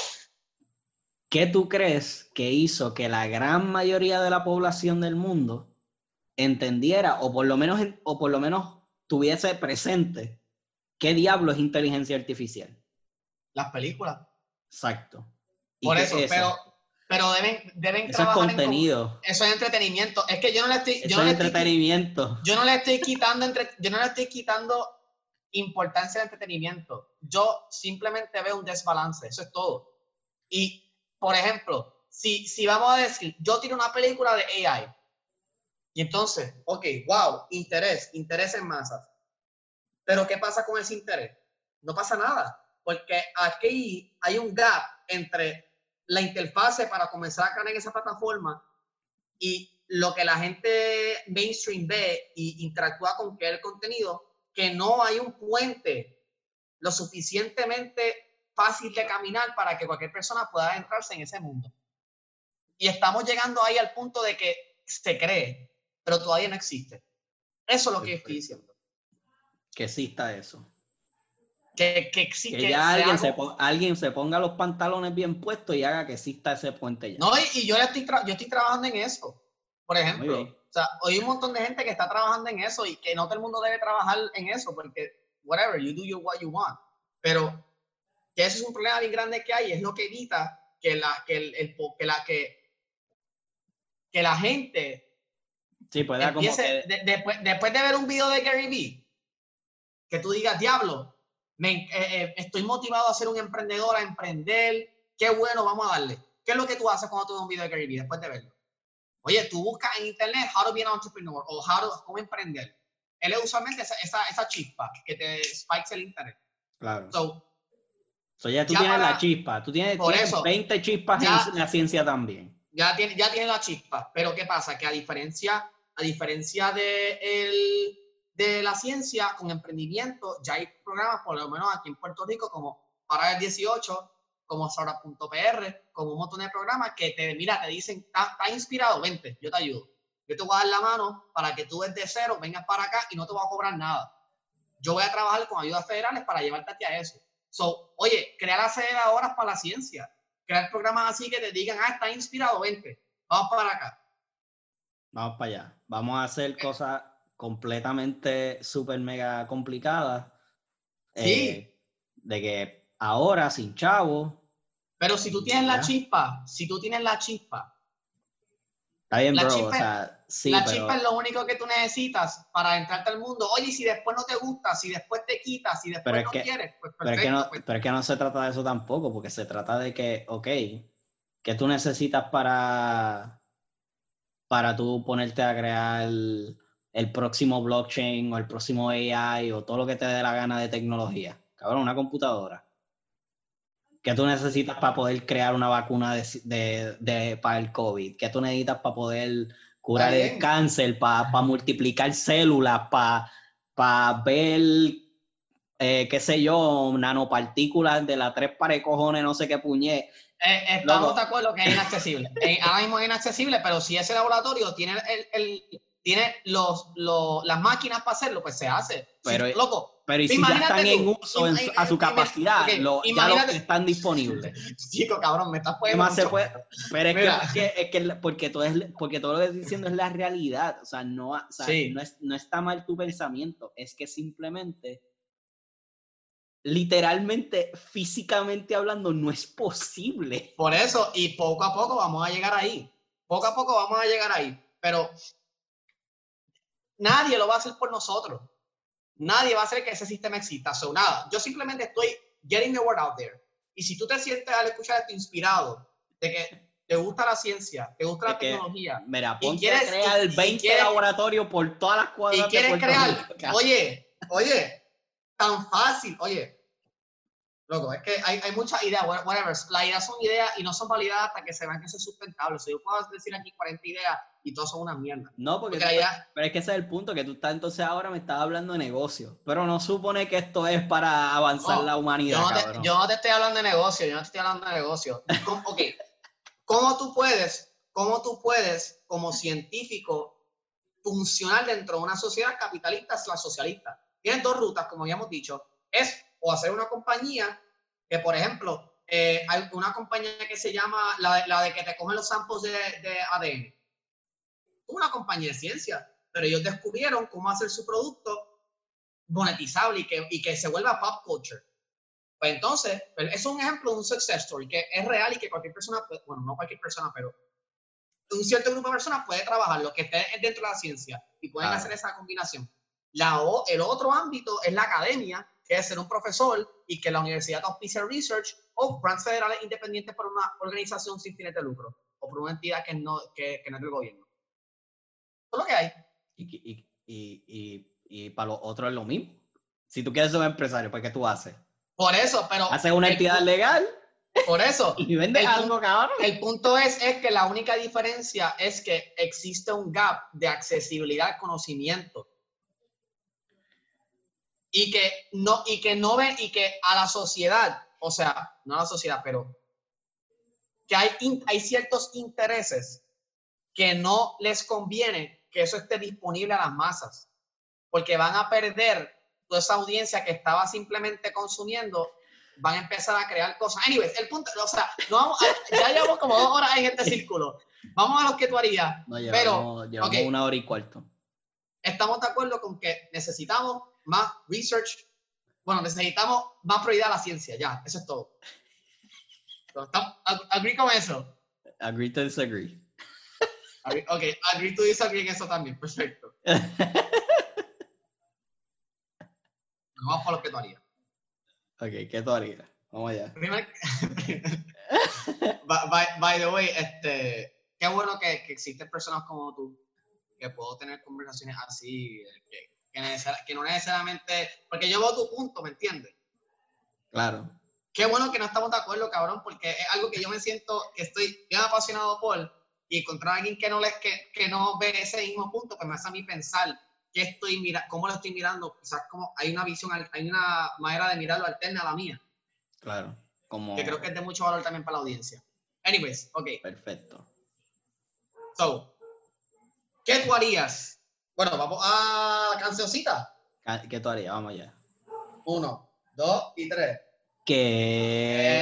B: ¿Qué tú crees que hizo que la gran mayoría de la población del mundo entendiera o por lo menos, o por lo menos tuviese presente qué diablo es inteligencia artificial?
A: Las películas.
B: Exacto. ¿Y
A: Por
B: qué
A: eso,
B: es eso?
A: pero, pero deben, deben
B: eso
A: trabajar
B: es contenido.
A: en... Eso es entretenimiento. Es que yo no le estoy...
B: Eso
A: Yo no
B: es
A: le
B: entretenimiento.
A: Estoy, yo no le estoy quitando... Entre, yo no le estoy quitando importancia al entretenimiento. Yo simplemente veo un desbalance. Eso es todo. Y, por ejemplo, si, si vamos a decir, yo tiro una película de A I. Y entonces, ok, wow, interés, interés en masas. Pero ¿qué pasa con ese interés? No pasa nada, porque aquí hay un gap entre la interfase para comenzar a crear en esa plataforma y lo que la gente mainstream ve y interactúa con que el contenido, que no hay un puente lo suficientemente fácil de caminar para que cualquier persona pueda adentrarse en ese mundo. Y estamos llegando ahí al punto de que se cree, pero todavía no existe. Eso es lo que estoy diciendo.
B: Que exista eso.
A: Que, que, que,
B: que ya alguien, hago... se ponga, alguien se ponga los pantalones bien puestos y haga que exista ese puente ya.
A: No, y, y yo, estoy yo estoy trabajando en eso. Por ejemplo, o sea, hay un montón de gente que está trabajando en eso y que no todo el mundo debe trabajar en eso porque, whatever, you do your, what you want. Pero que eso es un problema bien grande que hay, es lo que evita que la, que el, el que la, que, que la gente
B: sí, pueda empiece, como
A: que... de, después, después de ver un video de Gary Vee, que tú digas, diablo, me, eh, eh, estoy motivado a ser un emprendedor, a emprender, qué bueno, vamos a darle. ¿Qué es lo que tú haces cuando tú ves un video de Gary Vee después de verlo? Oye, tú buscas en internet how to be an entrepreneur o how to, cómo emprender. Él es usualmente esa, esa, esa chispa que te spikes el internet.
B: Claro.
A: So,
B: so ya tú ya tienes para, la chispa. Tú tienes,
A: por
B: tienes
A: eso,
B: veinte chispas ya, en la ciencia también.
A: Ya tienes ya tiene la chispa. Pero ¿qué pasa? Que a diferencia, a diferencia de, el, de la ciencia, con emprendimiento, ya hay programas, por lo menos aquí en Puerto Rico, como Para el dieciocho, como Sora punto P R, como un montón de programas que te, mira, te dicen, ¿estás inspirado? Vente, yo te ayudo. Yo te voy a dar la mano para que tú desde cero vengas para acá y no te voy a cobrar nada. Yo voy a trabajar con ayudas federales para llevarte a eso. So, oye, crear aceleradoras para la ciencia. Crear programas así que te digan, ah, estás inspirado, vente, vamos para acá.
B: Vamos para allá. Vamos a hacer eh. cosas completamente súper mega complicadas.
A: Sí.
B: Eh, de que ahora, sin chavo.
A: Pero si tú tienes ya. la chispa, si tú tienes la chispa.
B: Está bien,
A: la
B: bro.
A: Chispa,
B: o sea, sí,
A: la
B: pero...
A: chispa es lo único que tú necesitas para entrarte al mundo. Oye, si después no te gusta, si después te quitas, si después no
B: que,
A: quieres, pues perfecto.
B: Pero es, que no,
A: pues.
B: pero es que no se trata de eso tampoco, porque se trata de que, ok, ¿qué tú necesitas para, para tú ponerte a crear el, el próximo blockchain o el próximo A I o todo lo que te dé la gana de tecnología? Cabrón, una computadora. ¿Qué tú necesitas para poder crear una vacuna de, de, de, para el COVID? ¿Qué tú necesitas para poder curar el cáncer, para, para multiplicar células, para, para ver, eh, qué sé yo, nanopartículas de las tres pares cojones, no sé qué puñet?
A: Eh, estamos de acuerdo que es inaccesible. eh, ahora mismo es inaccesible, pero si ese laboratorio tiene, el, el, tiene los, los, las máquinas para hacerlo, pues se hace.
B: Pero,
A: si, loco,
B: pero y si ya están tú, en uso en su, a su capacidad, okay, lo, ya los que están disponibles.
A: Chico, cabrón, me estás poniendo
B: mucho. Se puede, pero es que, porque, es que porque todo, es, porque todo lo que estoy diciendo es la realidad. O sea, no, o sea, sí. no, es, no está mal tu pensamiento, es que simplemente, literalmente, físicamente hablando, no es posible.
A: Por eso, y poco a poco vamos a llegar ahí. Poco a poco vamos a llegar ahí. Pero nadie lo va a hacer por nosotros. Nadie va a hacer que ese sistema exista. So, nada, yo simplemente estoy getting the word out there. Y si tú te sientes al escuchar esto inspirado, de que te gusta la ciencia, te gusta
B: es
A: la
B: que,
A: tecnología.
B: Mira, ponte y quieres, a crear el veinte laboratorios por todas las cuadras
A: y quieres de crear, Rico, oye, oye, tan fácil, oye, loco, es que hay, hay muchas ideas, whatever, las ideas son ideas y no son validadas hasta que se vean que eso es sustentable. O sea, yo puedo decir aquí cuarenta ideas y todos son una mierda.
B: No, porque,
A: porque
B: tú,
A: allá,
B: pero es que ese es el punto, que tú estás entonces ahora me estás hablando de negocio, pero no supone que esto es para avanzar
A: no,
B: la humanidad,
A: yo no, te,
B: cabrón.
A: yo no te estoy hablando de negocio, yo no te estoy hablando de negocio. ¿Cómo, ok, ¿cómo tú puedes, cómo tú puedes como científico funcionar dentro de una sociedad capitalista slash socialista? Tienes dos rutas, como habíamos dicho, es o hacer una compañía que, por ejemplo, eh, hay una compañía que se llama la de, la de que te cogen los samples de, de A D N. Una compañía de ciencia, pero ellos descubrieron cómo hacer su producto monetizable y que, y que se vuelva pop culture. Pues entonces, eso es un ejemplo de un success story que es real y que cualquier persona, bueno, no cualquier persona, pero un cierto grupo de personas puede trabajar lo que esté dentro de la ciencia y pueden
B: Claro.
A: hacer esa combinación. La, el otro ámbito es la academia, que es ser un profesor y que la universidad auspicia research o grants federales independientes por una organización sin fines de lucro o por una entidad que no, que, que no es del gobierno. Eso es lo que hay.
B: Y, y, y, y, y para los otros es lo mismo. Si tú quieres ser un empresario, ¿pues qué tú haces?
A: Por eso, pero...
B: Haces una entidad
A: el,
B: legal
A: por eso,
B: y vendes
A: el,
B: algo, cabrón.
A: El punto es, es que la única diferencia es que existe un gap de accesibilidad al conocimiento. Y que no, y que no ven, y que a la sociedad, o sea, no a la sociedad, pero que hay, hay ciertos intereses que no les conviene que eso esté disponible a las masas, porque van a perder toda esa audiencia que estaba simplemente consumiendo, van a empezar a crear cosas. Anyways, el punto, o sea, no vamos a, ya llevamos como dos horas en este círculo. Vamos a lo que tú harías.
B: No, llevamos,
A: pero,
B: llevamos
A: okay,
B: una hora y cuarto.
A: Estamos de acuerdo con que necesitamos más research. Bueno, necesitamos más prioridad a la ciencia, ya, eso es todo. ¿Estamos, agree con eso?
B: Agree to disagree.
A: Agree, ok, agree to disagree en eso también, perfecto. Vamos por lo que tú harías.
B: Ok, ¿qué tú harías? Vamos allá.
A: Primer, by, by the way, este, qué bueno que, que existen personas como tú, que puedo tener conversaciones así, que, que, neces que no necesariamente, porque yo veo tu punto, ¿me entiendes?
B: Claro.
A: Qué bueno que no estamos de acuerdo, cabrón, porque es algo que yo me siento que estoy bien apasionado por, y encontrar a alguien que no, les, que, que no ve ese mismo punto, que me hace a mí pensar qué estoy mira, cómo lo estoy mirando, quizás como hay una visión, hay una manera de mirarlo alterna a la mía.
B: Claro. Como...
A: Que creo que es de mucho valor también para la audiencia. Anyways, ok.
B: Perfecto.
A: So, ¿qué tú harías? Bueno, vamos a la cancioncita.
B: ¿Qué tú harías? Vamos allá.
A: Uno, dos y tres.
B: ¿Qué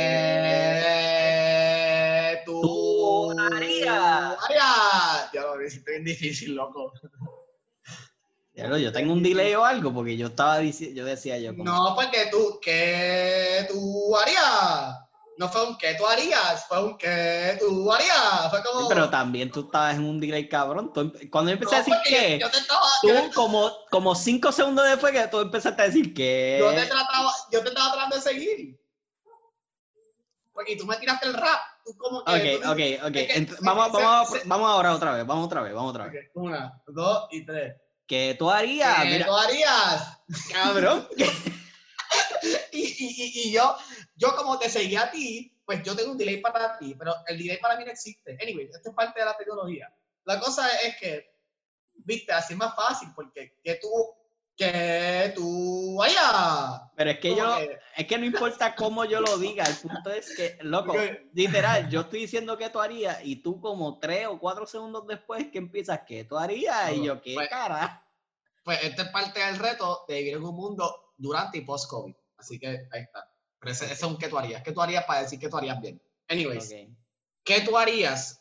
A: eh, tú,
B: tú harías?
A: harías? Ya lo hiciste bien difícil, loco.
B: Claro, yo tengo un delay o algo, porque yo estaba diciendo, yo decía yo como...
A: No, porque tú, ¿qué tú harías? No fue un ¿qué tú harías? Fue un ¿qué tú harías? Fue como...
B: Sí, pero también tú estabas en un delay, cabrón. Tú, cuando yo empecé
A: no,
B: a decir qué,
A: yo, yo te estaba,
B: tú
A: yo,
B: como, como cinco segundos después que tú empezaste a decir qué.
A: Yo te trataba, yo te estaba tratando de seguir. Porque tú me tiraste el rap. Tú como que...
B: Ok,
A: tú,
B: ok, ok.
A: es que,
B: Ent
A: es
B: vamos,
A: que
B: vamos,
A: se, se,
B: vamos ahora otra vez, vamos otra vez, vamos otra vez.
A: Okay, una, dos y tres.
B: ¿Qué tú harías?
A: ¿Qué
B: Mira,
A: tú harías?
B: cabrón.
A: y, y, y, y yo, yo como te seguía a ti, pues yo tengo un delay para ti, pero el delay para mí no existe. Anyway, esto es parte de la tecnología. La cosa es que, viste, así es más fácil, porque que tú, que tú harías.
B: Pero es que
A: como
B: yo,
A: que,
B: es que no importa cómo yo lo diga, el punto es que, loco,
A: okay.
B: literal, yo estoy diciendo que tú harías y tú como tres o cuatro segundos después que empiezas, ¿qué tú harías? Y yo, ¿qué
A: pues,
B: cara?
A: Pues esta es parte del reto de vivir en un mundo durante y post-COVID. Así que ahí está. Pero ese, okay. ese es un ¿qué tú harías? ¿Qué tú harías para decir que tú harías bien? Anyways, okay. ¿Qué tú harías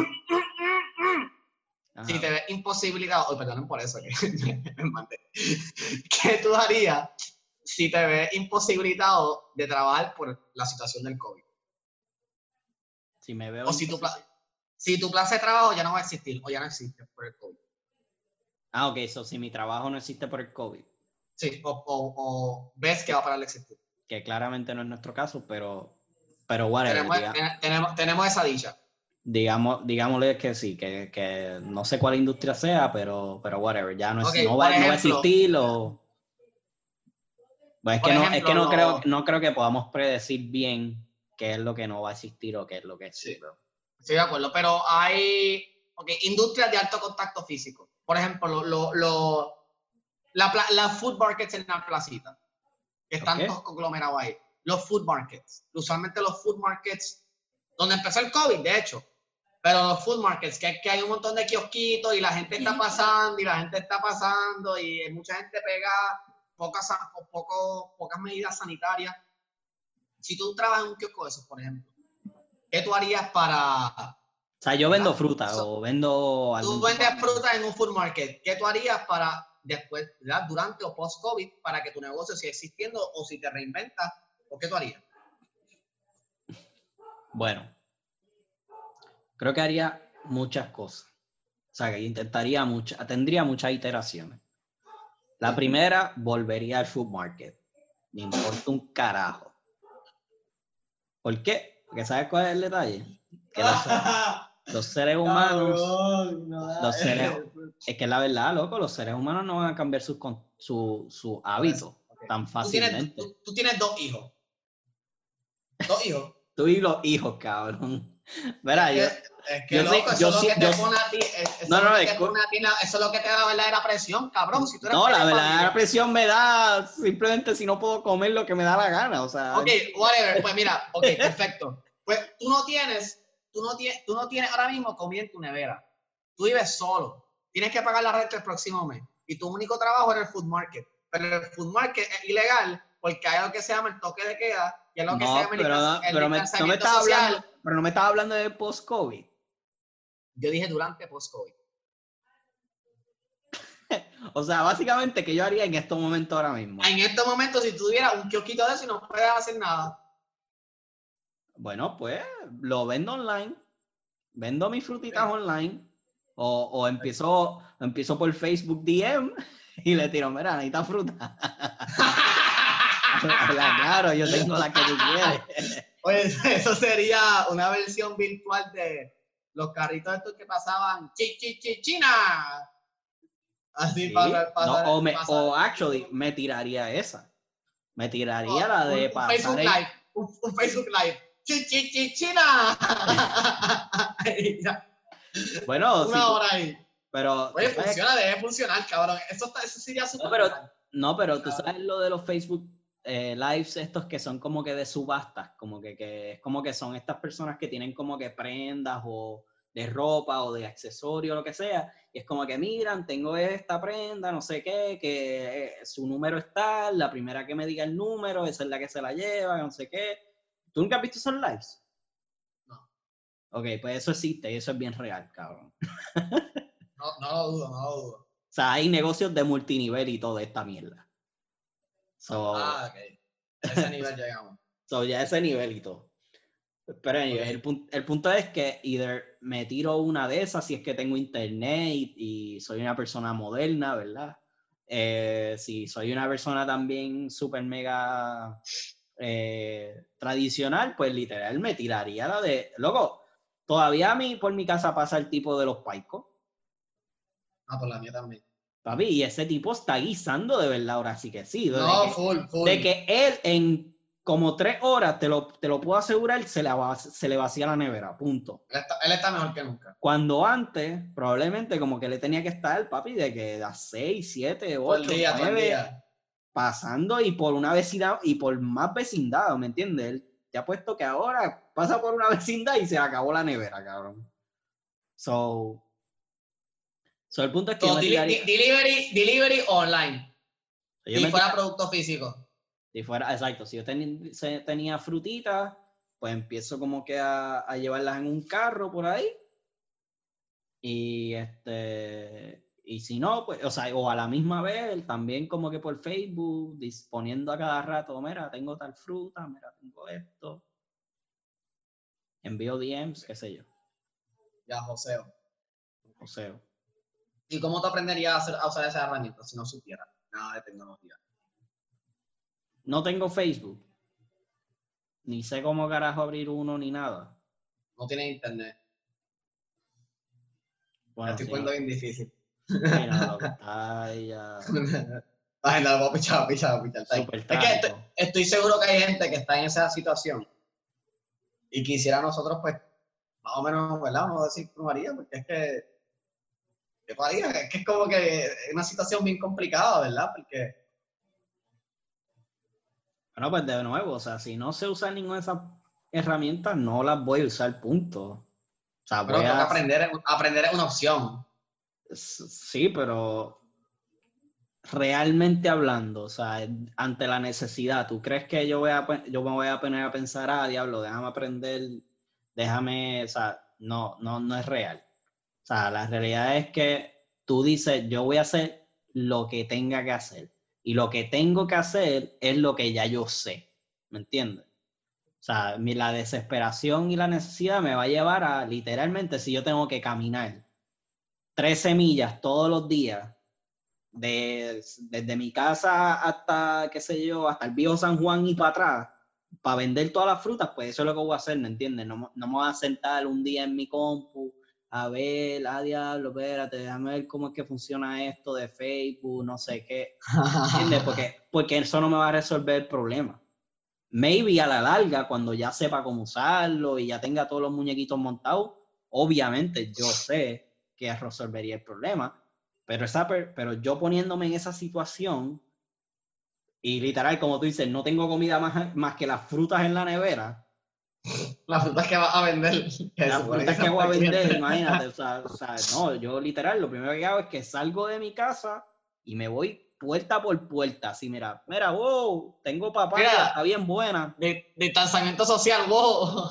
A: si te ves imposibilitado? Oh, perdonen por eso que me mandé. ¿Qué tú harías si te ves imposibilitado de trabajar por la situación del COVID?
B: Si me veo
A: o si tu, si tu plaza de trabajo ya no va a existir o ya no existe por el COVID.
B: Ah, ok, eso so, si mi trabajo no existe por el COVID.
A: Sí, o, o, o ves que va a parar de existir.
B: Que claramente no es nuestro caso, pero, pero whatever.
A: Tenemos,
B: diga,
A: ten, tenemos, tenemos esa dicha.
B: Digamos, digámosle que sí, que, que no sé cuál industria sea, pero, pero whatever, ya no, es,
A: okay,
B: no, va,
A: ejemplo,
B: no va a existir o... Pues es que, no, ejemplo, es que no, lo... creo, no creo que podamos predecir bien qué es lo que no va a existir o qué es lo que sí.
A: sí. Estoy de acuerdo, pero hay... ok, industrias de alto contacto físico. Por ejemplo, lo, lo, lo, la, la food markets en la placita, que están okay. todos conglomerados ahí. Los food markets. Usualmente los food markets, donde empezó el COVID, de hecho. Pero los food markets, que, que hay un montón de kiosquitos y la gente está pasando y la gente está pasando y hay mucha gente pegada, pocas, poco, pocas medidas sanitarias. Si tú trabajas en un kiosco de esos, por ejemplo, ¿qué tú harías para...
B: O sea, yo vendo fruta so, o vendo...
A: Tú vendes fruta en un food market. ¿Qué tú harías para después, ¿verdad? Durante o post-COVID, para que tu negocio siga existiendo o si te reinventas? ¿O qué tú harías?
B: Bueno, creo que haría muchas cosas. O sea, que intentaría muchas, tendría muchas iteraciones. La primera, volvería al food market. Me importa un carajo. ¿Por qué? Porque ¿sabes cuál es el detalle? Que los, los seres humanos... No, los seres, es que la verdad, loco, los seres humanos no van a cambiar sus su, su hábitos okay. tan fácilmente.
A: Tú tienes, tú, tú tienes dos hijos. Dos hijos.
B: Tú y los hijos, cabrón. Verá, yo...
A: Es que, yo loco, sí, eso es lo que te pone a ti. Eso no, no, es lo que te ti, eso es lo que te da la verdadera presión, cabrón. Si tú eres
B: no, la verdadera presión me da simplemente si no puedo comer lo que me da la gana, o sea.
A: Ok, whatever. Pues mira, ok, perfecto. Pues tú no tienes, tú no tienes, tú no tienes ahora mismo comida en tu nevera. Tú vives solo. Tienes que pagar la renta el próximo mes. Y tu único trabajo era el food market. Pero el food market es ilegal porque hay lo que se llama el toque de queda y es lo que
B: no,
A: se llama el,
B: pero,
A: el
B: pero me, no me estaba hablando, pero no me estaba hablando de post-COVID.
A: Yo dije durante post-COVID.
B: O sea, básicamente, ¿qué yo haría en estos momentos ahora mismo?
A: En estos momentos, si tuvieras un kiosquito de eso y no puedes hacer nada.
B: Bueno, pues, lo vendo online. Vendo mis frutitas okay. online. O, o empiezo, empiezo por Facebook D M y le tiro, mira, necesitas fruta. Claro, yo tengo la que tú quieres.
A: Oye, eso sería una versión virtual de los carritos estos que pasaban chi, chi, chi, China. Así
B: sí.
A: para, para,
B: no, o, me,
A: para
B: o actually me tiraría esa. Me tiraría oh, la de
A: un,
B: pasar
A: un Facebook
B: en...
A: Live. Un, un Facebook Live. Chi, chi, chi, China.
B: Bueno,
A: una
B: sí,
A: hora ahí.
B: Pero
A: oye, funciona, que... debe funcionar, cabrón. Eso, está, eso sería súper.
B: No, pero, no, pero tú sabes lo de los Facebook eh, Lives estos que son como que de subastas, como que, que es como que son estas personas que tienen como que prendas o de ropa o de accesorios, lo que sea, y es como que miran, tengo esta prenda, no sé qué, que eh, su número está, la primera que me diga el número, esa es la que se la lleva, no sé qué. ¿Tú nunca has visto esos lives?
A: No.
B: Ok, pues eso existe y eso es bien real, cabrón.
A: No, no lo dudo, no lo dudo.
B: O sea, hay negocios de multinivel y toda esta mierda. So,
A: ah, ok. A ese nivel llegamos.
B: So, ya a ese nivel y todo. Pero okay. el, el punto es que either me tiro una de esas si es que tengo internet y, y soy una persona moderna, ¿verdad? Eh, si soy una persona también súper mega eh, tradicional, pues literal me tiraría la de... Loco, todavía a mí por mi casa pasa el tipo de los paicos.
A: Ah, por la mía también.
B: Papi, y ese tipo está guisando de verdad, ahora sí que sí. De
A: no,
B: que,
A: full, full.
B: De que él en como tres horas, te lo, te lo puedo asegurar, se le, se le vacía la nevera, punto.
A: Él está, él está mejor que nunca.
B: Cuando antes, probablemente como que le tenía que estar, papi, de que a las seis, siete, ocho, nueve, pasando y por una vecindad, y por más vecindad, ¿me entiendes? Él te ha puesto que ahora pasa por una vecindad y se acabó la nevera, cabrón. So... So, el punto es que
A: so,
B: yo me
A: deli
B: tiraría...
A: delivery, delivery online.
B: Yo
A: si
B: me
A: fuera
B: tir...
A: producto físico.
B: Si fuera, exacto. Si yo ten, tenía frutitas, pues empiezo como que a, a llevarlas en un carro por ahí. Y este... Y si no, pues, o sea, o a la misma vez, también como que por Facebook, disponiendo a cada rato, mira, tengo tal fruta, mira, tengo esto. Envío D Ms, qué sé yo.
A: Ya, joseo.
B: Joseo.
A: ¿Y cómo te aprenderías a, hacer, a usar esa herramienta si no supieras nada de tecnología?
B: No tengo Facebook. Ni sé cómo carajo abrir uno ni nada.
A: No tienes internet.
B: Bueno,
A: estoy
B: sí,
A: poniendo
B: no.
A: bien difícil.
B: Mira, lo que está ahí ya...
A: Ay, no, voy a pichar, pichar, pichar. Es que estoy, estoy seguro que hay gente que está en esa situación y quisiera nosotros, pues, más o menos, ¿verdad? Vamos a decir cómo haría, porque es que, ¿qué haría? Es que es como que es una situación bien complicada, ¿verdad? Porque...
B: Bueno, pues de nuevo, o sea, si no sé usar ninguna de esas herramientas, no las voy a usar, punto. O sea,
A: Pero
B: voy
A: tengo que
B: a...
A: aprender, aprender es una opción.
B: Sí, pero realmente hablando, o sea, ante la necesidad, ¿tú crees que yo, voy a, yo me voy a poner a pensar, ah, diablo, déjame aprender, déjame, o sea, no, no, no es real. O sea, la realidad es que tú dices, yo voy a hacer lo que tenga que hacer. Y lo que tengo que hacer es lo que ya yo sé. ¿Me entiendes? O sea, mi, la desesperación y la necesidad me va a llevar a, literalmente, si yo tengo que caminar trece millas todos los días, de, desde mi casa hasta, qué sé yo, hasta el viejo San Juan y para atrás, para vender todas las frutas, pues eso es lo que voy a hacer, ¿me entiendes? No, no me voy a sentar un día en mi compu a ver, ah, diablo, espérate, déjame ver cómo es que funciona esto de Facebook, no sé qué, ¿entiendes? Porque, porque eso no me va a resolver el problema. Maybe a la larga, cuando ya sepa cómo usarlo y ya tenga todos los muñequitos montados, obviamente yo sé que resolvería el problema, pero, esa, pero yo poniéndome en esa situación y literal, como tú dices, no tengo comida más, más que las frutas en la nevera.
A: Las frutas que vas a vender. Que
B: Las frutas que, que voy a vender, imagínate, o sea, o sea, no, yo literal, lo primero que hago es que salgo de mi casa y me voy puerta por puerta, así, mira, mira, wow, tengo papaya, mira, está bien buena.
A: De, de distanciamiento social, wow.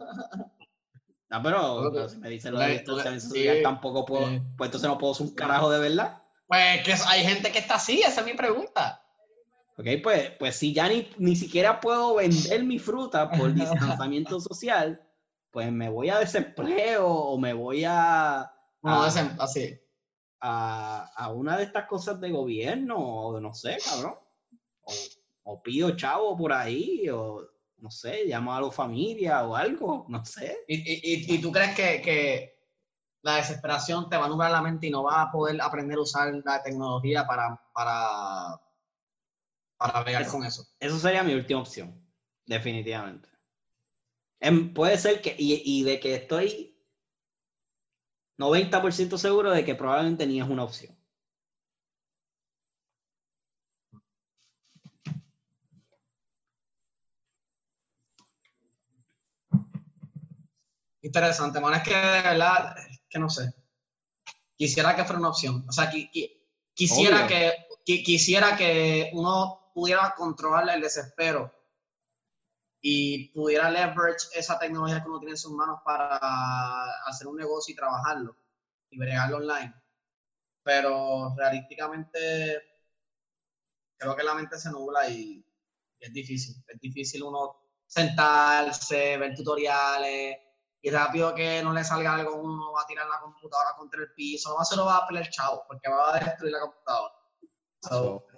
B: No, pero, pero si me dicen lo de distanciamiento social, sí, tampoco puedo, sí. Pues entonces no puedo ser un carajo de verdad.
A: Pues que hay gente que está así, esa es mi pregunta.
B: Ok, pues, pues si ya ni, ni siquiera puedo vender mi fruta por distanciamiento social, pues me voy a desempleo o me voy a...
A: No,
B: a,
A: así.
B: A, a una de estas cosas de gobierno, o no sé, cabrón. O, o pido chavo por ahí, o no sé, llamo a la familia o algo, no sé.
A: ¿Y, y, y tú crees que, que la desesperación te va a nublar la mente y no vas a poder aprender a usar la tecnología para, para, para bregar
B: eso,
A: con eso?
B: Eso sería mi última opción, definitivamente. En, puede ser que, y, y de que estoy noventa por ciento seguro de que probablemente ni es una opción.
A: Interesante, man, es que de verdad, que no sé. Quisiera que fuera una opción. O sea, qui, qui, quisiera, que, qui, quisiera que uno pudiera controlar el desespero y pudiera leverage esa tecnología que uno tiene en sus manos para hacer un negocio y trabajarlo y bregarlo online. Pero realísticamente creo que la mente se nubla y, y es difícil. Es difícil uno sentarse, ver tutoriales y rápido que no le salga algo, uno va a tirar la computadora contra el piso, no se lo va a pelear chavo porque va a destruir la computadora. So, so.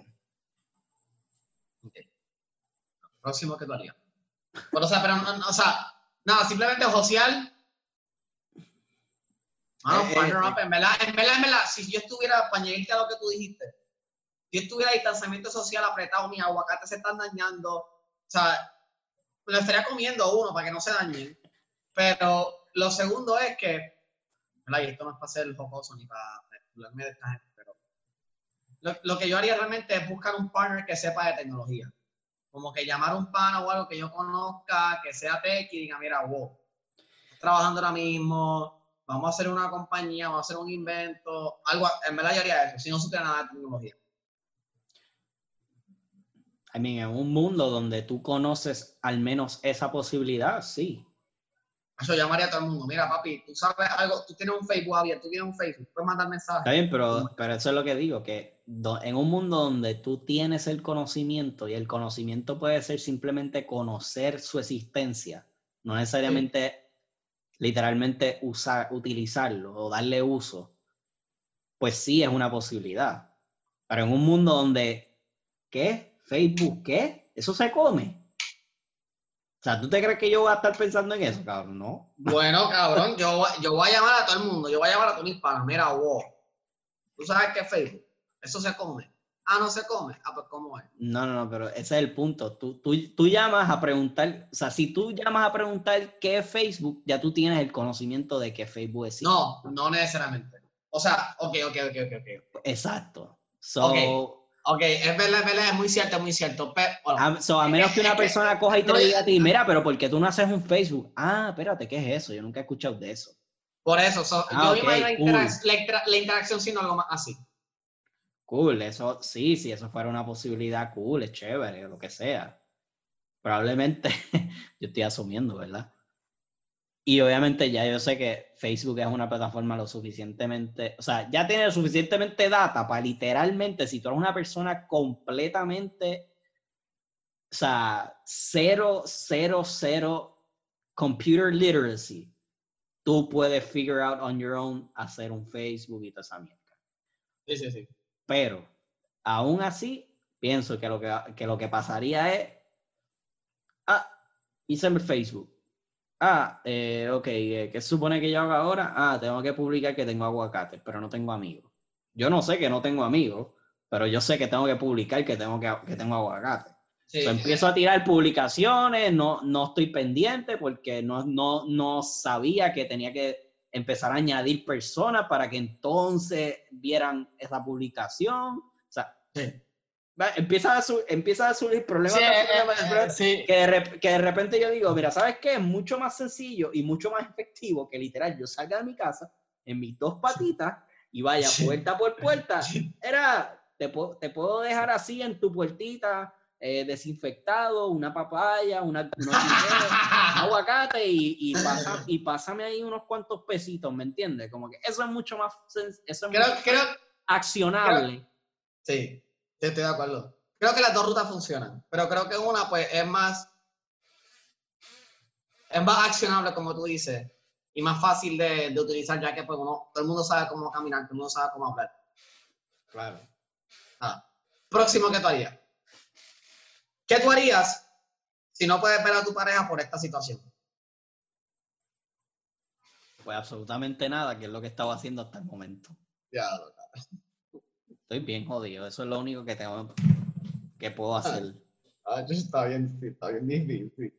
A: Okay. Próximo que tú harías. Pero, o sea, pero, o sea, nada, simplemente social. Mano, eh, partner eh, up, en verdad, en verdad, en verdad, si yo estuviera, para añadirte a lo que tú dijiste, si yo estuviera distanciamiento social apretado, mis aguacates se están dañando, o sea, lo estaría comiendo uno para que no se dañen. Pero lo segundo es que, ¿verdad? Y esto no es para ser jocoso ni para hablarme de esta gente, pero lo, lo que yo haría realmente es buscar un partner que sepa de tecnología. Como que llamar a un pana o algo que yo conozca, que sea tech y diga, mira, wow, estás trabajando ahora mismo, vamos a hacer una compañía, vamos a hacer un invento, algo, en verdad yo haría eso, si no supiera nada de tecnología.
B: I mean, en un mundo donde tú conoces al menos esa posibilidad, sí.
A: Eso llamaría a todo el mundo. Mira, papi, tú sabes algo, tú tienes un Facebook abierto, tú tienes un Facebook, puedes mandar mensajes.
B: Está bien, pero, pero eso es lo que digo, que do, en un mundo donde tú tienes el conocimiento y el conocimiento puede ser simplemente conocer su existencia, no necesariamente sí. literalmente usar, utilizarlo o darle uso, pues sí es una posibilidad. Pero en un mundo donde, ¿qué? Facebook, ¿qué? ¿Eso se come? O sea, ¿tú te crees que yo voy a estar pensando en eso, cabrón? No.
A: Bueno, cabrón, yo, yo voy a llamar a todo el mundo, yo voy a llamar a todos mis panas. Mira, wow, ¿tú sabes qué es Facebook? Eso se come. Ah, no se come. Ah, pues ¿cómo es?
B: No, no, no, pero ese es el punto. Tú, tú, tú llamas a preguntar, o sea, si tú llamas a preguntar qué es Facebook, ya tú tienes el conocimiento de que Facebook existe.
A: No, no necesariamente. O sea, ok, ok, ok, ok, ok.
B: Exacto. So,
A: Ok, ok, es verdad, es verdad, es muy cierto, es muy cierto. Pero, bueno,
B: a, so, a menos
A: es,
B: que una
A: es que,
B: persona coja y te
A: no,
B: diga a ti, mira, pero ¿por qué tú no haces un Facebook? Ah, espérate, ¿qué es eso? Yo nunca he escuchado de eso.
A: por eso, so,
B: Ah,
A: yo
B: ok,
A: imagino la,
B: cool.
A: interac la, intera la interacción siendo algo más así.
B: Cool, eso sí, si eso fuera una posibilidad, cool, es chévere, lo que sea. Probablemente, yo estoy asumiendo, ¿verdad? Y obviamente ya yo sé que Facebook es una plataforma lo suficientemente, o sea, ya tiene suficientemente data para literalmente, si tú eres una persona completamente, o sea, cero, cero, cero computer literacy, tú puedes figure out on your own hacer un Facebook y toda esa mierda.
A: Sí, sí, sí.
B: Pero, aún así, pienso que lo que, que, lo que pasaría es, ah, hice el Facebook. Ah, eh, ok, eh, ¿qué se supone que yo haga ahora? Ah, tengo que publicar que tengo aguacate, pero no tengo amigos. Yo no sé que no tengo amigos, pero yo sé que tengo que publicar que tengo, que, que tengo aguacate.
A: Sí.
B: So, empiezo a tirar publicaciones, no, no estoy pendiente porque no, no, no sabía que tenía que empezar a añadir personas para que entonces vieran esa publicación. O sea,
A: Sí.
B: Empieza a, su, empieza a surgir problemas,
A: Sí,
B: de
A: eh,
B: problemas,
A: eh,
B: problemas
A: sí.
B: que, de rep, que de repente yo digo, mira, ¿sabes qué? Es mucho más sencillo y mucho más efectivo que literal yo salga de mi casa en mis dos patitas y vaya
A: Sí.
B: puerta por puerta. Era, te, puedo, te puedo dejar así en tu puertita, eh, desinfectado, una papaya, una, unos guineos, un aguacate y, y, pasa, y pásame ahí unos cuantos pesitos, ¿me entiendes? Como que eso es mucho más, eso es
A: creo,
B: mucho
A: creo,
B: más accionable.
A: creo, sí, estoy de acuerdo. Creo que las dos rutas funcionan, pero creo que una pues es más, es más accionable, como tú dices, y más fácil de, de utilizar, ya que pues uno, todo el mundo sabe cómo caminar, todo el mundo sabe cómo hablar.
B: Claro.
A: Ah. Próximo, ¿qué tú harías? ¿Qué tú harías si no puedes ver a tu pareja por esta situación?
B: Pues absolutamente nada, que es lo que estaba haciendo hasta el momento.
A: Ya,
B: Estoy bien jodido, eso es lo único que tengo, que puedo hacer.
A: ah, está bien, está bien difícil.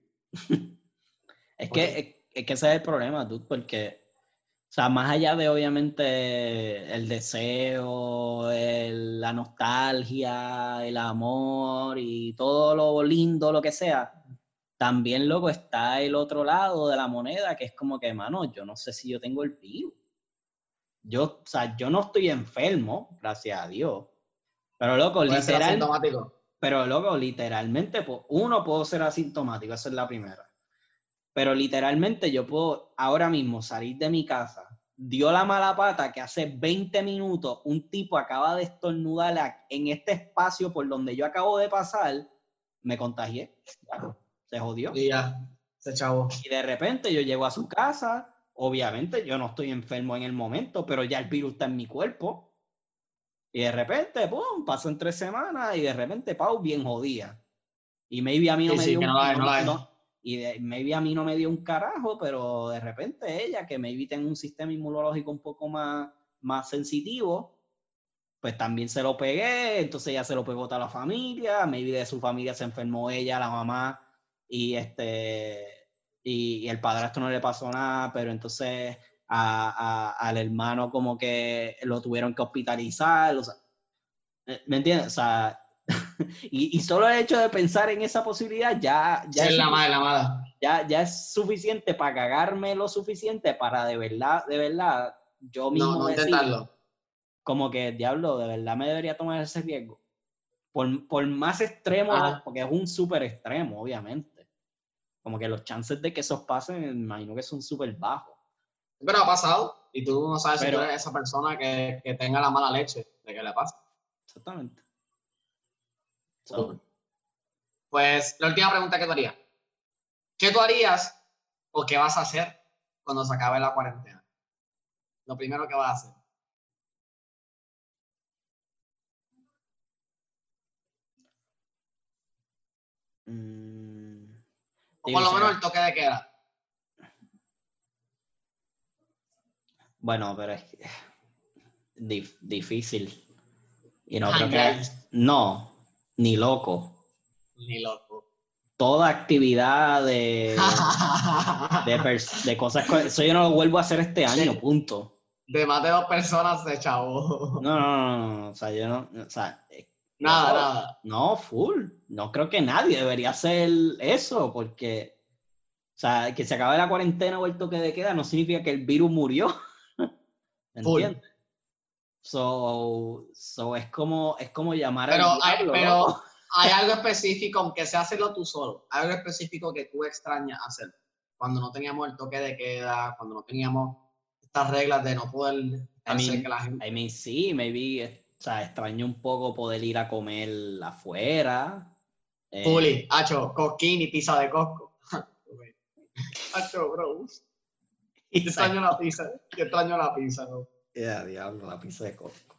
B: Es que,
A: Okay.
B: es, es que ese es el problema, dude, porque, o sea, más allá de obviamente el deseo, el, la nostalgia, el amor y todo lo lindo, lo que sea, también, loco, está el otro lado de la moneda, que es como que, mano, yo no sé si yo tengo el virus. Yo, o sea, yo no estoy enfermo, gracias a Dios. Pero, loco,
A: Puede ser
B: literal,
A: asintomático.
B: pero, loco, literalmente, pues, uno, puedo ser asintomático, esa es la primera. Pero literalmente yo puedo ahora mismo salir de mi casa, dio la mala pata que hace veinte minutos un tipo acaba de estornudar en este espacio por donde yo acabo de pasar, me contagié, ya, se jodió.
A: Y ya, se chavo.
B: Y de repente yo llego a su casa, obviamente yo no estoy enfermo en el momento, pero ya el virus está en mi cuerpo. Y de repente, pum, pasan tres semanas y de repente, Pau, bien jodida. Y maybe a mí no
A: Sí,
B: me
A: sí,
B: dio
A: que
B: un,
A: no la es, no
B: no,
A: la es.
B: no, y de, maybe a mí no me dio un carajo, pero de repente ella, que maybe tiene un sistema inmunológico un poco más, más sensitivo, pues también se lo pegué, entonces ya se lo pegó toda la familia, maybe de su familia se enfermó ella, la mamá, y este, y, y el padrastro no le pasó nada, pero entonces a, a, al hermano como que lo tuvieron que hospitalizar, o sea, ¿me entiendes? O sea, y, y solo el hecho de pensar en esa posibilidad ya, ya,
A: Sí,
B: es,
A: es la madre, la madre.
B: ya, ya es suficiente para cagarme lo suficiente para de verdad, de verdad, yo
A: No,
B: mismo
A: no
B: decir,
A: intentarlo.
B: como que, diablo, de verdad me debería tomar ese riesgo. Por, por más extremo,
A: Ajá.
B: porque es un súper extremo, obviamente. Como que los chances de que eso pase, me imagino que son súper bajos.
A: Pero ha pasado y tú no sabes si tú
B: Pero,
A: eres esa persona que, que tenga la mala leche de que le pasa.
B: exactamente. So,
A: Cool. Pues la última pregunta que te haría. ¿Qué tú harías o qué vas a hacer cuando se acabe la cuarentena? Lo primero que vas a hacer.
B: mmm,
A: O por lo
B: difícil.
A: menos el toque de queda.
B: Bueno, pero es dif, difícil. Y no creo que... No, ni loco.
A: Ni loco.
B: Toda actividad de... de, pers- de cosas... Eso yo no lo vuelvo a hacer este año, punto.
A: De más de dos personas se chavó.
B: No, no, no, no, o sea, yo no... O sea,
A: nada,
B: no,
A: nada.
B: No, full. No creo que nadie debería hacer eso, porque... O sea, que se acabe la cuarentena o el toque de queda no significa que el virus murió. ¿Entiendes? So, so es como es como llamar
A: pero
B: al diablo,
A: hay, pero
B: ¿no?
A: hay algo específico, aunque sea hacerlo tú solo, hay algo específico que tú extrañas hacer. Cuando no teníamos el toque de queda, cuando no teníamos estas reglas de no poder estar
B: I mean,
A: cerca de la gente.
B: I mean, sí, maybe, o sea, extraño un poco poder ir a comer afuera.
A: Fully,
B: Eh,
A: hacho, coquín y pizza de Costco. Hacho, bro. Yo extraño la pizza, yo extraño la pizza, bro.
B: Yeah, diablo, la pizza de Costco.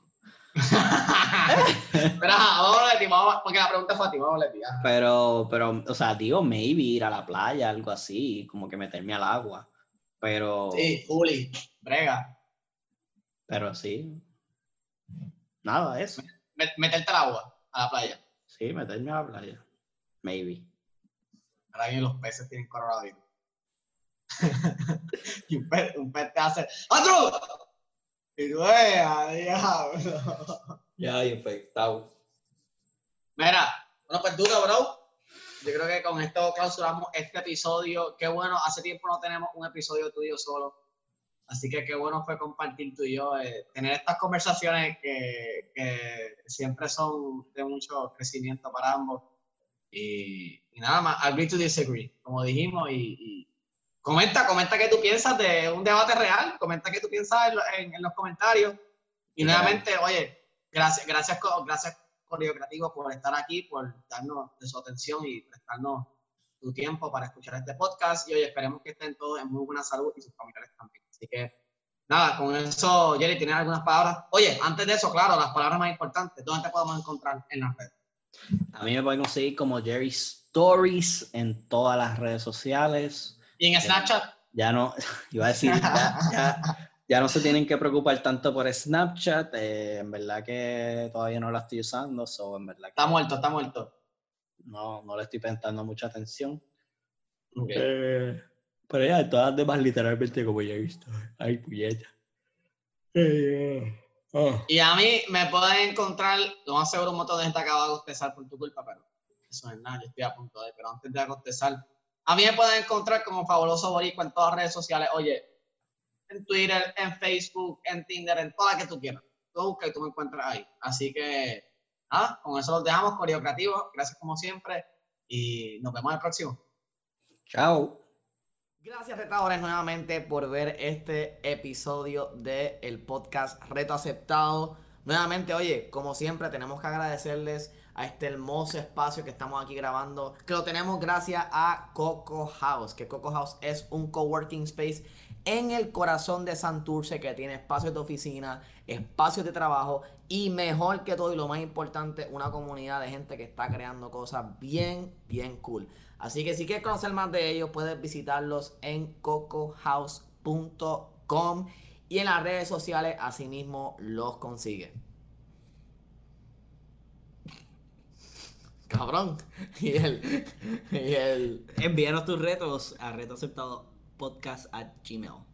A: Pero vamos a ver, vamos, porque la pregunta fue a ti, vamos a ver.
B: Pero, pero, o sea, digo, maybe ir a la playa, algo así, como que meterme al agua. Pero.
A: Sí, fully, brega.
B: Pero sí. Nada de eso.
A: Meterte al agua, a la playa.
B: Sí, meterme a la playa. Maybe.
A: Ahora bien, los peces tienen coronavirus. Y un pez, un pez te hace ¡otro! Y tú, ¡eh, diablo!
B: Ya, infectado.
A: Mira, bueno, pues duro, bro. Yo creo que con esto clausuramos este episodio. Qué bueno, hace tiempo no tenemos un episodio tuyo solo. Así que qué bueno fue compartir tú y yo, eh, tener estas conversaciones que, que siempre son de mucho crecimiento para ambos. Y, y nada más, agree to disagree, como dijimos, y, y comenta, comenta qué tú piensas de un debate real, comenta qué tú piensas en, en, en los comentarios. Y claro. Nuevamente, oye, gracias, gracias, gracias Correo Creativo por estar aquí, por darnos de su atención y prestarnos tu tiempo para escuchar este podcast. Y oye, esperemos que estén todos en muy buena salud y sus familiares también. Así que, nada, con eso, Jerry, ¿tienes algunas palabras? Oye, antes de eso, claro, las palabras más importantes, ¿dónde te podemos encontrar en las redes?
B: A mí me pueden conseguir como Jerry Stories en todas las redes sociales.
A: ¿Y en Snapchat?
B: Eh, ya no, iba a decir, ya, ya, ya no se tienen que preocupar tanto por Snapchat. Eh, en verdad que todavía no la estoy usando. So, en verdad que
A: está muerto, está muerto.
B: No, no le estoy prestando mucha atención.
A: Okay.
B: Eh, pero ya, todas las demás literalmente como ya he visto. Ay, puñeta. Eh, oh.
A: Y a mí me pueden encontrar, lo más seguro un montón de gente acaba de bostezar por tu culpa, pero eso no es nada, yo estoy a punto de, pero antes de bostezar, a mí me pueden encontrar como Fabuloso Boricua en todas las redes sociales, oye, en Twitter, en Facebook, en Tinder, en todas las que tú quieras. Tú buscas y tú me encuentras ahí. Así que, nada, con eso los dejamos, Correo Creativo, gracias como siempre, y nos vemos en el próximo.
B: Chao.
C: Gracias, retadores, nuevamente por ver este episodio del podcast Reto Aceptado. Nuevamente, oye, como siempre, tenemos que agradecerles a este hermoso espacio que estamos aquí grabando, que lo tenemos gracias a Coco House, que Coco House es un coworking space en el corazón de Santurce, que tiene espacios de oficina, espacios de trabajo y mejor que todo y lo más importante, una comunidad de gente que está creando cosas bien, bien cool. Así que si quieres conocer más de ellos, puedes visitarlos en coco house punto com y en las redes sociales asimismo los consigues. Cabrón. Y el, y el...
B: Envíanos tus retos a retoaceptadopodcast at gmail.